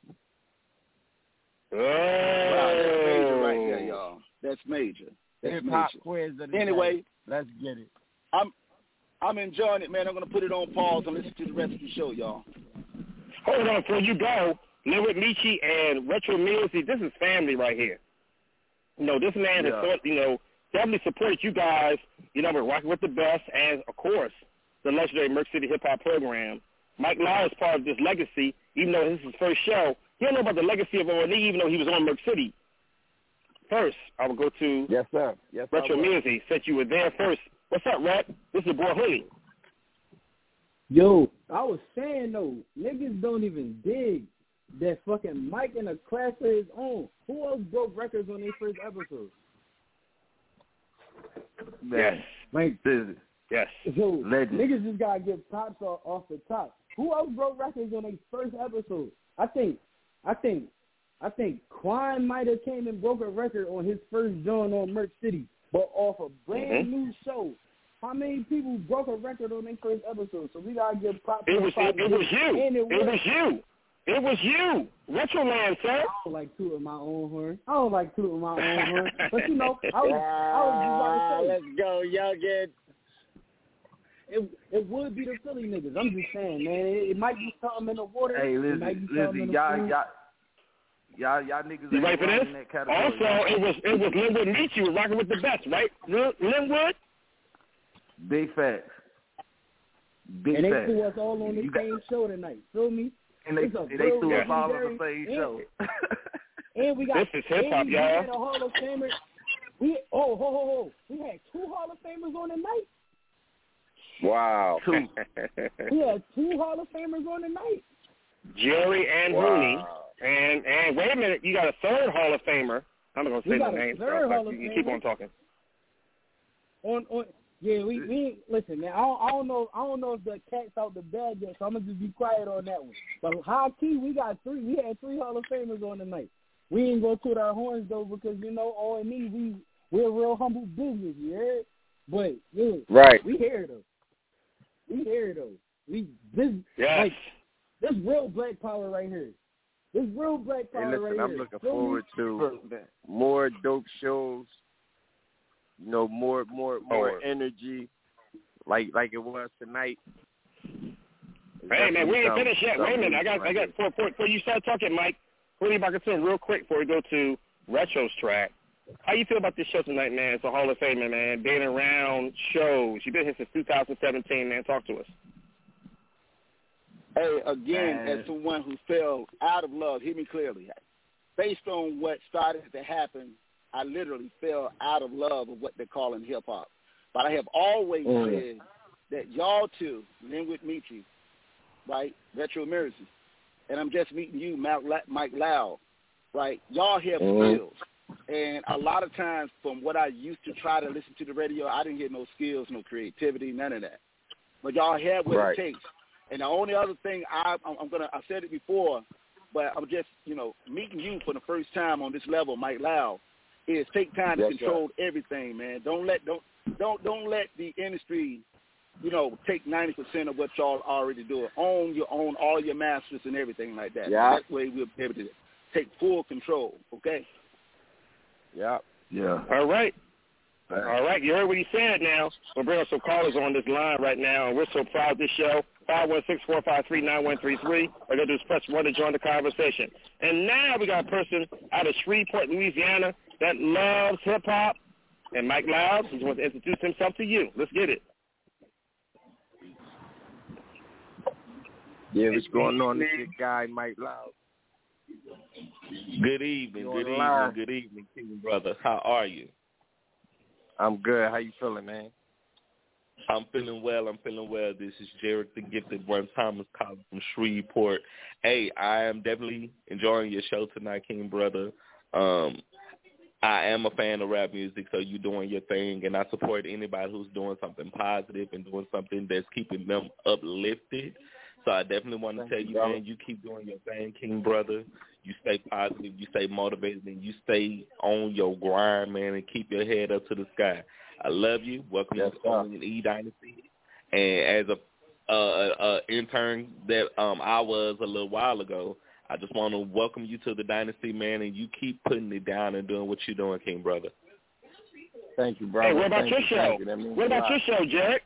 P: Oh. Wow, that's major right there, y'all. That's major. That's
G: hip hop
P: major.
G: quiz of the
P: Anyway,
G: day. Let's get it.
P: I'm I'm enjoying it, man. I'm gonna put it on pause and listen to the rest of the show, y'all.
H: Hold on, before you go, Linwood Michi and Retro Music, this is family right here. You know, this man
P: yeah.
H: has thought, you know, definitely supported you guys, you know, we're rocking with the best, and, of course, the legendary Merc City hip-hop program. Mike Lau is part of this legacy, even though this is his first show. He don't know about the legacy of O and E, even though he was on Merc City. First, I will go to
G: yes, sir. Yes,
H: Retro Music, since you were there first. What's up, Rep? This is Boy Hoodie.
A: Yo, I was saying, though, niggas don't even dig that fucking Mike in a class of his own. Who else broke records on their first episode?
H: Yes.
A: Like,
H: yes.
A: So,
I: Legend.
A: niggas just got to give props off, off the top. Who else broke records on their first episode? I think, I think, I think Quan might have came and broke a record on his first joint on Merc City, but off a brand
H: mm-hmm.
A: new show. How many people broke a record on their first episode? So we gotta give props.
H: It was it, it was you.
A: And it,
H: it was you. It was you. Retroland, sir.
A: I don't like tooting my own horn. I don't like tooting my own horn. But you know, I was I was just about to say.
G: Let's go, youngin.
A: It it would be the Philly niggas. I'm just saying, man. It, it might be something in the water.
I: Hey, listen,
A: it might be
I: listen,
A: in
I: y'all,
A: the
I: y'all, y'all, y'all niggas.
H: You ready for this?
I: That category.
H: Also, it was it was Linwood Meet You rocking with the best, right? Linwood.
I: Big facts. Big
A: and they
I: facts.
A: threw us all on the
I: You
A: same
I: got,
A: show tonight. Feel me?
I: And they,
A: it's a
I: and they threw us all on the
A: legendary-
I: same show.
A: And we got
H: this is hip hop,
A: and we
H: y'all.
A: had a Hall of Famer. We oh ho ho ho. We had two Hall of Famers on the night.
O: Wow.
I: Two.
A: We had two Hall of Famers on the night.
H: Jerry and
O: wow.
H: Rooney. And and wait a minute, you got a third Hall of Famer. I'm not gonna say
A: We
H: the
A: got a
H: name.
A: third
H: So,
A: Hall of
H: you keep
A: Famer.
H: on talking.
A: On on yeah, we we listen, man. I don't, I don't know I don't know if the cat's out the bag yet, so I'm gonna just be quiet on that one. But high key, we got three. We had three Hall of Famers on the night. We ain't gonna toot our horns though because you know O and E we we're a real humble business, you heard? But yeah,
O: right.
A: we here though. We here though. We this
H: yes.
A: like this real black power right here. This real black power
G: Hey, listen,
A: right
G: I'm
A: here.
G: looking
A: Feel
G: forward
A: me?
G: to more dope shows. You know, more, more, more
H: Oh.
G: energy, like like it was tonight.
H: Hey man, we ain't finished yet. Wait a minute, I got I got before, before, before you start talking, Mike. Really, if I can say real quick before we go to Retro's track. How you feel about this show tonight, man? It's a Hall of Famer, man. Being around shows. You've been here since two thousand seventeen, man. Talk to us.
P: Hey, again,
I: Man.
P: as someone who fell out of love, hear me clearly. Based on what started to happen, I literally fell out of love of what they're calling hip-hop. But I have always
G: Mm.
P: said that y'all two, Linwood Michi, right, Retro Emergency, and I'm just meeting you, Mike Loud, right, y'all have
G: Mm.
P: skills. And a lot of times from what I used to try to listen to the radio, I didn't get no skills, no creativity, none of that. But y'all have what
G: Right.
P: it takes. And the only other thing I, I'm going to, I said it before, but I'm just, you know, meeting you for the first time on this level, Mike Loud, is take time
G: Yes,
P: to control everything, man. Don't let, don't, don't, don't let the industry, you know, take ninety percent of what y'all already do. Own your own, all your masters and everything like that.
G: Yeah.
P: That way we'll be able to take full control, okay?
G: Yeah.
I: Yeah.
H: All right. All right, you heard what he said now. We'll bring up some callers on this line right now, and we're so proud of this show. five one six, four five three, nine one three three. All you got to do is press one to join the conversation. And now we got a person out of Shreveport, Louisiana that loves hip-hop. And Mike Loud, he wants to introduce himself to you. Let's get it.
G: Yeah, what's going on? This is guy, Mike Loud.
Q: Good evening,
G: You
Q: good
G: on the
Q: evening,
G: line?
Q: good evening, King brother. How are you?
G: I'm good. How you feeling, man?
Q: I'm feeling well. I'm feeling well. This is Jared the Gifted One Thomas calling from Shreveport. Hey, I am definitely enjoying your show tonight, King brother. Um, I am a fan of rap music, so you doing your thing, and I support anybody who's doing something positive and doing something that's keeping them uplifted. So I definitely want to
G: Thank
Q: tell
G: you,
Q: you,
G: brother.
Q: man, you keep doing your thing, King brother. You stay positive, you stay motivated, and you stay on your grind, man, and keep your head up to the sky. I love you. Welcome
G: Yes,
Q: to
G: sir.
Q: O N E Dynasty. And as a uh, uh, intern that um, I was a little while ago, I just want to welcome you to the Dynasty, man, and you keep putting it down and doing what you're doing, King brother.
G: Thank you, brother.
H: Hey, what about
G: Thank
H: your
G: you,
H: show?
G: thank you. That means
H: What
G: a
H: about
G: lot.
H: your show, Jared?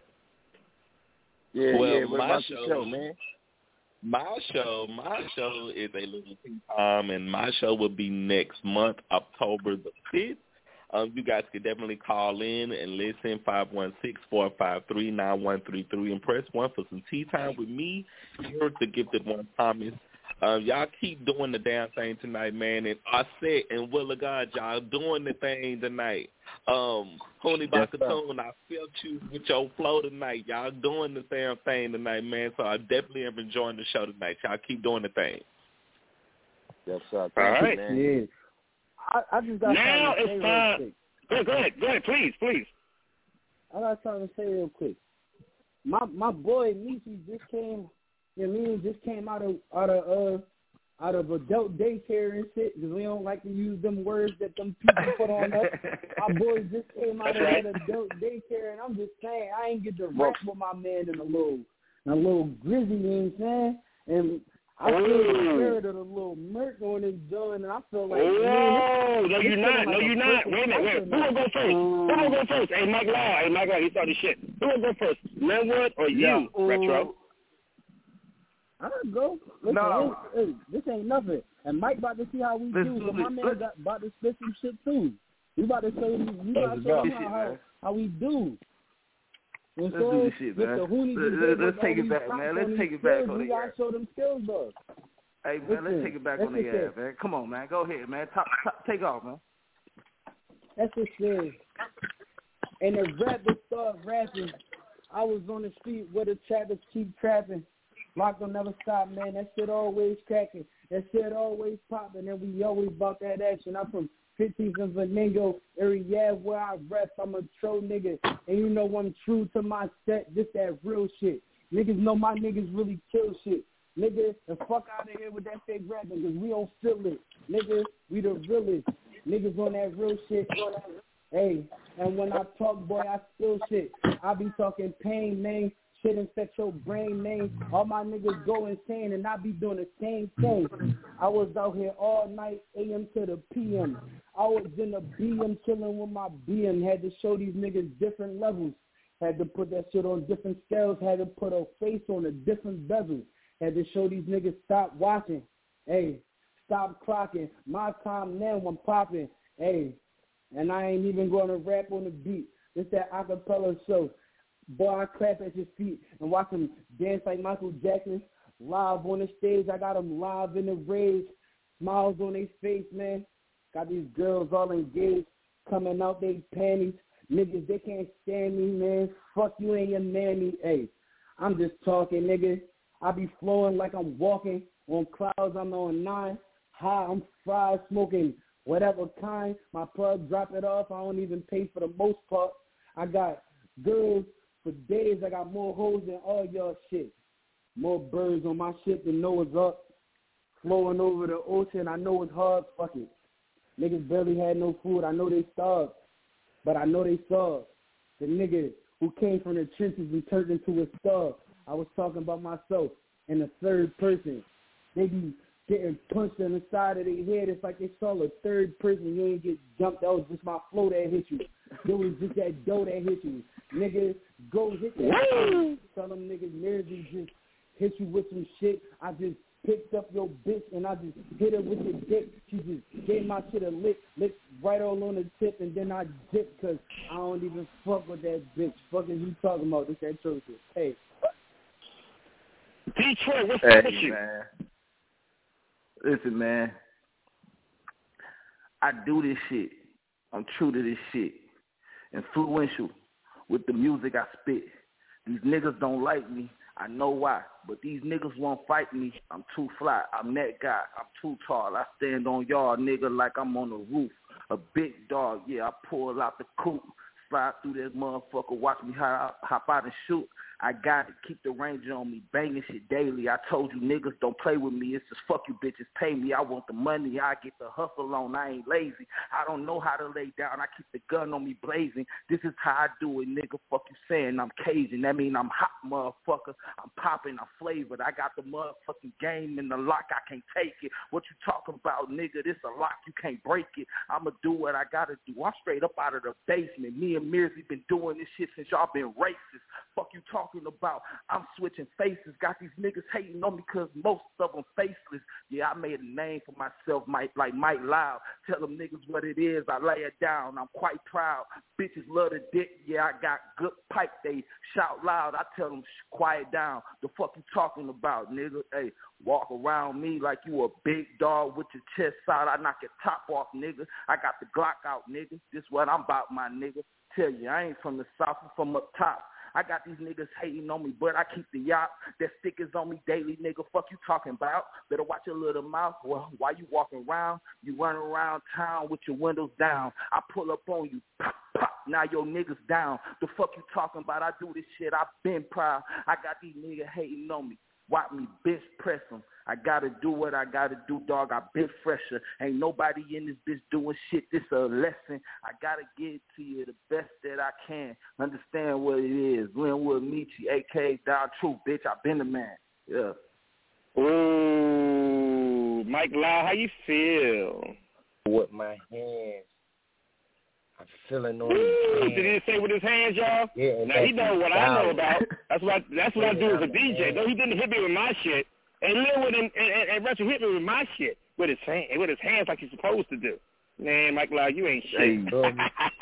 G: Yeah,
Q: Well,
G: yeah. What
Q: my
G: about
Q: show,
G: your show, man?
Q: My show, my show is a little tea time, and my show will be next month, October the fifth. Um, you guys can definitely call in and listen, five one six, four five three, nine one three three, and press one for some tea time with me, here the Gifted One Thomas. Um, y'all keep doing the damn thing tonight, man. And I said, and Will of God, y'all doing the thing tonight. Um, Honey
G: Yes, sir.
Q: Bakatoon, I felt you with your flow tonight. Y'all doing the damn thing tonight, man. So I definitely am enjoying the show tonight. Y'all keep doing the thing.
G: Yes, sir. Thank
H: All
G: you,
H: right.
G: man.
A: Yeah. I, I just got
H: Now
A: something to say
H: it's
A: real
H: time.
A: quick.
H: Go, go ahead. Go ahead, please, please.
A: I got something to say real quick. My my boy Niecy just came. You know what I mean? Just came out of out of uh out of adult daycare and shit because we don't like to use them words that them people put on us. My boy just came out of
H: That's right.
A: that adult daycare, and I'm just saying I ain't get to rap with my man in a little in a little grizzy, you know what I'm saying? And I feel the
H: Ooh.
A: spirit of the little murk on his joint, and I feel like,
H: Oh,
A: man,
H: no,
A: this
H: you're
A: feeling
H: not.
A: like
H: No,
A: a
H: you're not.
A: perfect
H: Wait a minute. Wait.
A: cycle
H: Who will
A: now.
H: go first? Who will go first? Hey, Mike Loud. Hey, Mike Loud. He started shit. Who will go first? Linwood or you,
A: Yeah.
H: Retro?
A: I don't go. Listen,
I: No.
A: hey, hey, this ain't nothing. And Mike about to see how we
I: Let's
A: do,
I: do
A: but my
I: this.
A: man
I: Let's-
A: got about to spit some shit too. We about to show you. We about to show you how, how, how we do. You know
I: Let's do this shit,
A: With
I: man.
A: the Hoonies
I: Let-
A: and
I: let-
A: Davis,
I: let's take
A: all
I: it
A: these
I: back,
A: props
I: man.
A: on
I: Let's
A: these
I: take it back
A: skills,
I: on
A: we
I: the
A: gotta
I: air.
A: show them skills, though.
I: Hey, man,
A: Listen,
I: let's take it back
A: that's
I: on the
A: just
I: air,
A: it.
I: man. Come on, man. Go ahead, man. Top, top, take off, man.
A: That's just it. And the rappers start rapping. I was on the street where the trappers keep trapping. Block will never stop, man. That shit always cracking. That shit always popping, and we always about that action. I'm from fifteenth and Venango area where I rap. I'm a troll nigga, and you know I'm true to my set. This that real shit. Niggas know my niggas really kill shit. Nigga, the fuck out of here with that fake rapping, because we don't feel it. Nigga, we the realest. Niggas on that real shit. Hey, and when I talk, boy, I spill shit. I be talking pain, man. Shit infect your brain, man. All my niggas go insane, and I be doing the same thing. I was out here all night, A M to the P M. I was in the B M chilling with my B M. Had to show these niggas different levels. Had to put that shit on different scales. Had to put a face on a different bezel. Had to show these niggas stop watching. Hey, stop clocking. My time now, I'm popping. Hey, and I ain't even going to rap on the beat. It's that acapella show. Boy, I clap at your feet and watch them dance like Michael Jackson. Live on the stage, I got them live in the rage. Smiles on their face, man. Got these girls all engaged, coming out they panties. Niggas, they can't stand me, man. Fuck you and your mammy. Hey, I'm just talking, nigga. I be flowing like I'm walking. On clouds, I'm on nine. High, I'm fried, smoking whatever kind. My plug, drop it off. I don't even pay for the most part. I got girls for days. I got more hoes than all y'all shit. More birds on my shit than Noah's Ark. Flowing over the ocean. I know it's hard. Fuck it. Niggas barely had no food. I know they starved. But I know they saw the nigga who came from the trenches and turned into a star. I was talking about myself in the third person. They be getting punched in the side of their head. It's like they saw a third person. You ain't get jumped. That was just my flow that hit you. It was just that dough that hit you. Nigga, go hit that. Tell them niggas Mersey just hit you with some shit. I just picked up your bitch and I just hit her with the dick. She just gave my shit a lick, lick right all on the tip, and then I dip because I don't even fuck with that bitch. Fuck is you talking about? This that truth. Hey.
H: Detroit, what's
I: hey,
H: up with you?
I: Man. Listen, man. I do this shit. I'm true to this shit. Influential with the music I spit. These niggas don't like me. I know why, but these niggas won't fight me. I'm too fly. I'm that guy. I'm too tall. I stand on y'all, nigga, like I'm on the roof. A big dog, yeah, I pull out the coop. Slide through that motherfucker, watch me hop, hop out and shoot. I got it. Keep the Ranger on me, banging shit daily. I told you niggas don't play with me. It's just fuck you bitches, pay me. I want the money. I get the hustle on. I ain't lazy. I don't know how to lay down. I keep the gun on me blazing. This is how I do it, nigga. Fuck you saying I'm Cajun. That mean I'm hot, motherfucker. I'm popping. I'm flavored. I got the motherfucking game in the lock. I can't take it. What you talking about, nigga? This a lock. You can't break it. I'ma do what I gotta do. I'm straight up out of the basement. Me and Mersey been doing this shit since y'all been racist. Fuck you talking about? I'm switching faces. Got these niggas hating on me because most of them faceless. Yeah, I made a name for myself, Mike, like Mike Loud. Tell them niggas what it is. I lay it down. I'm quite proud. Bitches love the dick. Yeah, I got good pipe. They shout loud. I tell them, quiet down. The fuck you talking about, nigga? Hey, walk around me like you a big dog with your chest out. I knock your top off, nigga. I got the Glock out, nigga. This what I'm about, my nigga. Tell you, I ain't from the South. I'm from up top. I got these niggas hating on me, but I keep the yacht. That stickers on me daily, nigga. Fuck you talking about? Better watch your little mouth. Well, while you walking around, you run around town with your windows down. I pull up on you, pop, pop. Now your niggas down. The fuck you talking about? I do this shit. I been proud. I got these niggas hating on me. Watch me bitch press them. I gotta do what I gotta do, dog. I been fresher. Ain't nobody in this bitch doing shit. This a lesson. I gotta get it to you the best that I can. Understand what it is. Linwood Michi, A K A Down Truth, bitch. I been the man. Yeah.
H: Ooh, Mike Lau, how you feel?
G: With my hands. I'm feeling on
H: Ooh,
G: his
H: did he say with his hands, y'all?
G: Yeah,
H: now he know what I know about. That's what I, that's what
G: yeah,
H: I do as a
G: I'm
H: D J. No, he didn't hit me with my shit. And Linwood and, and, and Retro hit me with my shit with his hand, with his hands like he's supposed to do. Man, Mike Lau, you ain't shit.
G: Hey,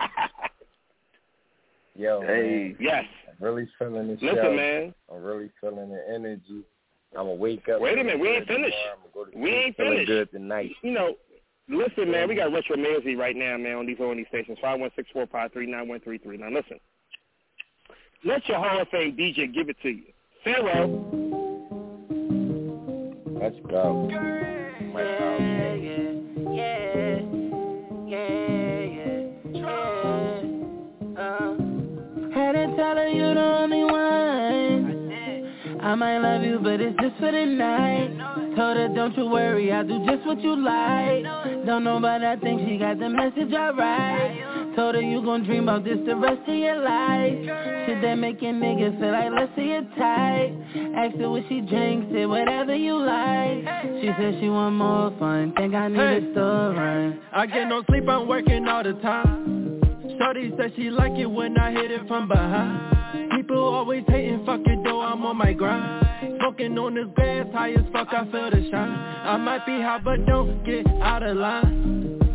G: Yo,
H: hey,
G: man.
H: Yes.
G: I'm really feeling this
H: Listen,
G: show.
H: man.
G: I'm really feeling the energy. I'm going to wake up.
H: Wait a minute. We ain't finished.
G: Go to
H: we ain't
G: feeling
H: finished.
G: good tonight.
H: You know, listen, man, we got Retro Mersey right now, man, on these O and E stations, five one six, four five three, nine one three three. Now, listen. Let your Hall of Fame D J give it to you. Pharaoh.
G: Let's go.
L: Yeah, yeah, yeah, yeah, yeah, yeah. Uh, had to tell her you the only one. I might love you, but it's just for the night. Told her, don't you worry, I'll do just what you like. Don't know about that thing, she got the message alright. Told her you gon' dream about this the rest of your life. Shit that make your niggas feel like let's see it tight. Asked her what she drinks, said whatever you like. She said she want more fun, think I need hey. a store run.
R: I get no sleep, I'm working all the time. Shorty said she like it when I hit it from behind. People always hating, fuck it though, I'm on my grind. Smoking on this grass, high as fuck, I feel the shine. I might be hot, but don't get out of line.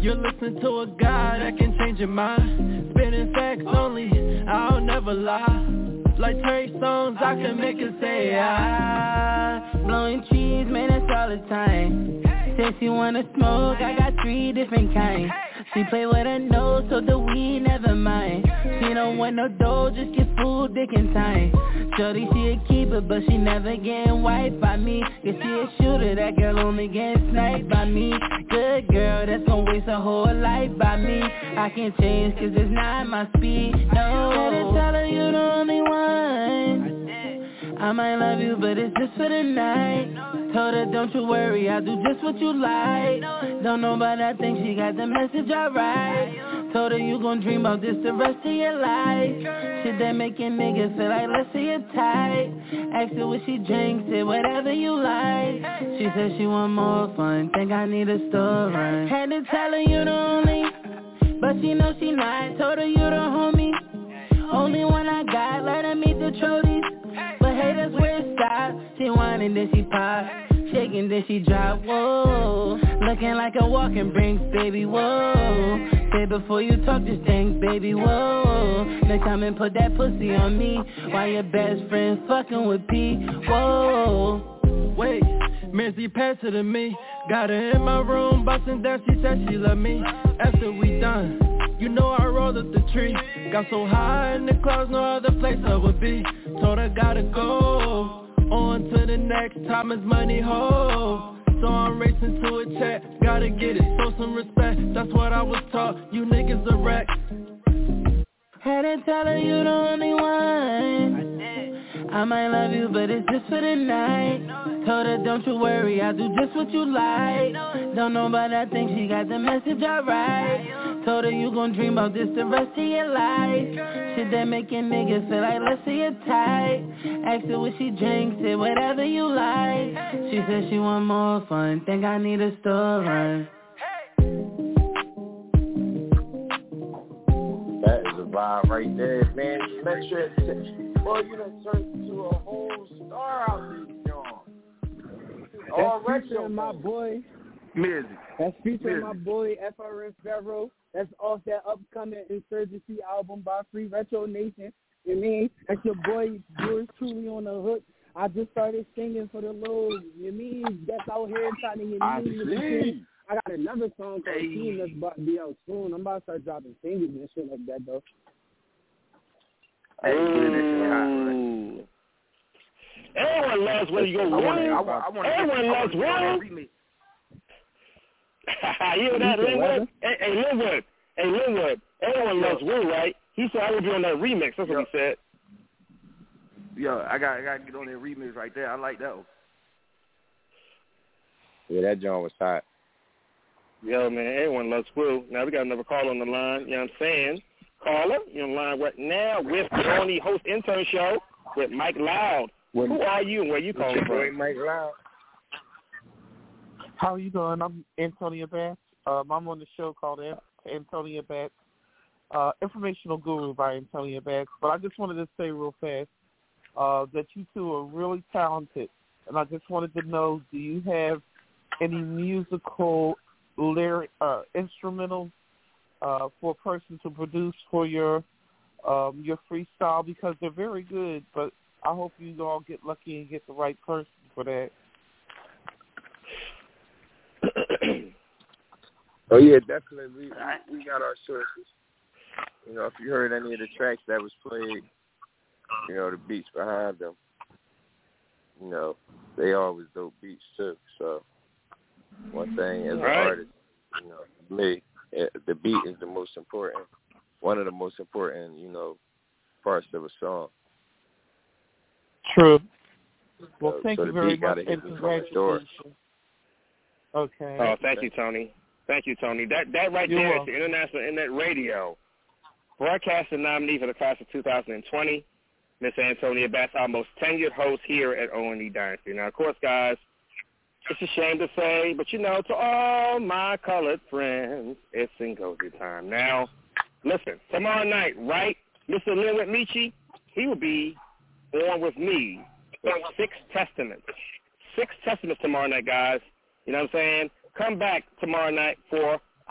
R: You're listening to a guy that can change your mind. Spinning facts only, I'll never lie. Like Trey Songz, I can make it say ah.
L: Blowing trees, man, that's all the time. Said she wanna smoke, I got three different kinds. She play with her nose, so the weed never mind. She don't want no dough, just get food, dick and time. Shorty, she a keeper, but she never getting wiped by me. Cause she a shooter, that girl only getting sniped by me. Good girl, that's gon' waste her whole life by me. I can't change cause it's not my speed, no. Better tell her you the only one. I might love you, but it's just for the night. Told her, don't you worry, I'll do just what you like. Don't know, but I think she got the message alright. Told her you gon' dream about this the rest of your life. Shit that making niggas feel like let's see it tight. Asked her what she drinks, said whatever you like. She said she want more fun, think I need a store run. Had to tell her you the only, but she know she not. Told her you the homie, only one I got. Let her meet the trophies. But hey, that's where it stopped. She whining, then she pop. Shaking, then she drop. Whoa, looking like a walking Brinks, baby. Whoa, say before you talk, just think, baby. Whoa, next time and put that pussy on me while your best friend fucking with P. Whoa,
R: wait, Missy pass it to me. Got her in my room, bustin' down. She said she love me. After we done, you know I rolled up the tree. Got so high in the clouds, no other place I would be. Told her gotta go on to the next time is money ho. So I'm racing to a check, gotta get it, show some respect. That's what I was taught, you niggas a wreck.
L: Had to tell her you the only one. I might love you, but it's just for the night. Told her, don't you worry, I'll do just what you like. Don't know, but I think she got the message alright. Told her you gon' dream about this the rest of your life. Shit that making niggas feel like let's see it tight. Asked her what she drinks, said whatever you like. She said she want more fun, think I need a store run.
G: That is a vibe right there, man. Make sure, boy, you done turned into a whole star out there, John.
A: That's featuring my boy.
P: Music.
A: That's featuring
P: Music.
A: my boy F R N Sparrow. That's off that upcoming Insurgency album by Free Retro Nation. You mean? That's your boy, yours truly on the hook. I just started singing for the Lord. You mean? That's out here trying to get
P: I
A: me.
P: see.
A: I got another song called
P: Hey.
A: Team that's about to be out soon. I'm about to start dropping singles and shit like that, though.
P: Hey,
H: Ooh. Everyone loves when you go
P: I want,
H: wrong.
P: I want, I want,
H: Everyone
P: I want
H: loves
P: to go on
H: wrong.
P: that remix.
H: You hear that,
A: You said
H: Linwood?
A: what?
H: Hey, hey, Linwood. Hey, Linwood. Everyone
P: Yo.
H: loves Woo, right? He said I would be on that remix. That's
P: Yo.
H: what he said.
P: Yo, I got, I got to get on that remix right there. I like that one.
G: Yeah, that joint was hot.
H: Yo, man, everyone loves Woo. Now we got another call on the line. You know what I'm saying? Caller, you're on the line right now with the only host intern show with Mike Loud.
G: When,
H: Who are you and where you calling
G: your boy
H: from?
G: Mike Loud.
S: How are you doing? I'm Antonia Bass. Um, I'm on the show called Antonia Bass, uh, Informational Guru by Antonia Bass. But I just wanted to say real fast uh, that you two are really talented. And I just wanted to know, do you have any musical lyric, uh, instrumental uh, for a person to produce for your um, your freestyle? Because they're very good, but I hope you all get lucky and get the right person for that.
G: Oh yeah, definitely. We, we we got our sources. You know, if you heard any of the tracks that was played, you know, the beats behind them, you know, they always dope beats too. So one thing as an
H: Right.
G: artist, you know, for me, it, the beat is the most important, one of the most important, you know, parts of a song.
S: True. Well,
G: So-
S: thank
G: so
S: you
G: the
S: very
G: beat gotta
S: much,
G: hit
S: and
G: me from the door.
S: congratulations. Okay.
H: Oh, thank you, Tony. Thank you, Tony. That that right
S: You're
H: there is
S: welcome.
H: the International Internet Radio broadcasting nominee for the class of two thousand twenty, Miss Antonia Bass, our most tenured host here at O and E Dynasty. Now, of course, guys, it's a shame to say, but you know, to all my colored friends, it's Ngozi time. Now, listen, tomorrow night, right, Mister Linwood Michi, he will be on with me with Six Testaments. Six Testaments tomorrow night, guys. You know what I'm saying? Come back tomorrow night for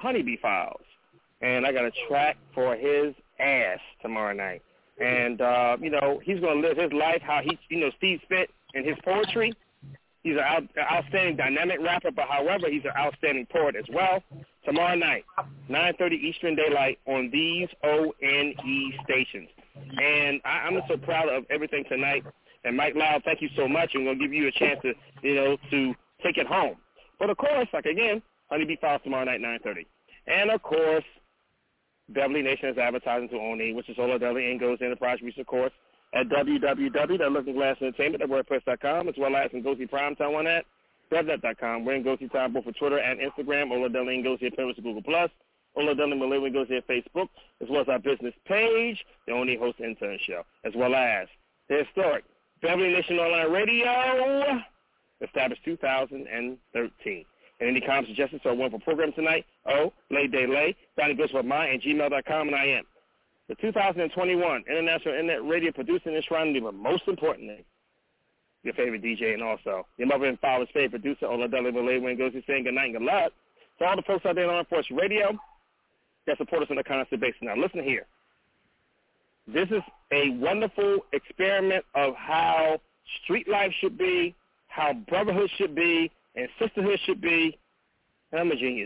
H: Honeybee Files. And I got a track for his ass tomorrow night. And, uh, you know, he's going to live his life how he, you know, sees fit in his poetry. He's an out, outstanding dynamic rapper, but however, he's an outstanding poet as well. Tomorrow night, nine thirty Eastern Daylight on these O N E stations. And I, I'm just so proud of everything tonight. And Mike Loud, thank you so much. I'm going to give you a chance to, you know, to take it home. But, of course, like, again, Honeybee Files tomorrow night, nine thirty. And, of course, Beverly Nation is advertising to O N E, which is Ola Dudley Ingo's Enterprise Research Course at w w w dot looking glass entertainment dot wordpress dot com, as well as Ngozi Primetime on that, revnet dot com. We're Ngozi Time both for Twitter and Instagram. Ola Dudley Ngozi at Pinterest and Google Plus. Ola Dudley Malay Ngozi at Facebook, as well as our business page, the O N E Host Intern Show, as well as the historic Beverly Nation Online Radio, established two thousand thirteen. And any comments, suggestions, or one for program tonight, oh, lay day lay, Donnie Goes with mine, and gmail dot com, and I am. The two thousand twenty-one International Internet Radio Producing and Enshrining, but most importantly, your favorite D J and also your mother and father's favorite producer, Ola Dudley Malay Ngozi, saying good night and good luck to all the folks out there on Armed Force Radio that support us on a constant basis. Now, listen here. This is a wonderful experiment of how street life should be, how brotherhood should be, and sisterhood should be. I'm a genius.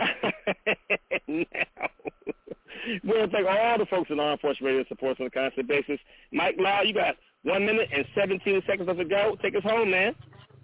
H: Now, we want to thank all the folks in Armed Force Radio that support us on a constant basis. Mike Lau, you got one minute and seventeen seconds left to go. Take us home, man.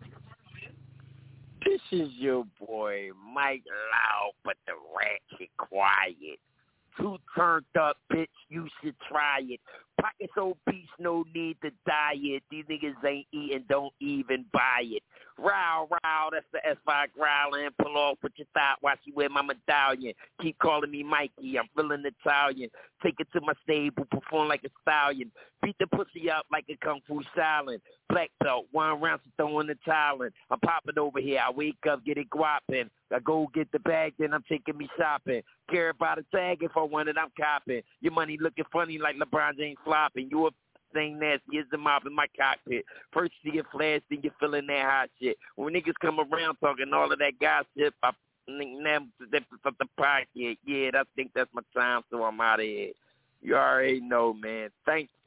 G: This is your boy, Mike Lau, but the ratchet quiet. Too turned up, bitch, you should try it. Pockets obese, no need to diet. These niggas ain't eating, don't even buy it. Row, row, that's the S five growling. Pull off with your thought while she wear my medallion. Keep calling me Mikey, I'm feeling Italian. Take it to my stable, perform like a stallion. Beat the pussy up like a kung fu silent. Black belt, one round to throw in the talent. I'm popping over here, I wake up, get it guapping. I go get the bag, then I'm taking me shopping. Care about a tag if I want it, I'm copping. Your money looking funny like LeBron James flopping. You a thing nasty as the mop in my cockpit. First you get flash, then you feeling that hot shit. When niggas come around talking all of that gossip, I think them from the pocket. Yeah, I think that's my time, so I'm out of here. You already know, man. Thanks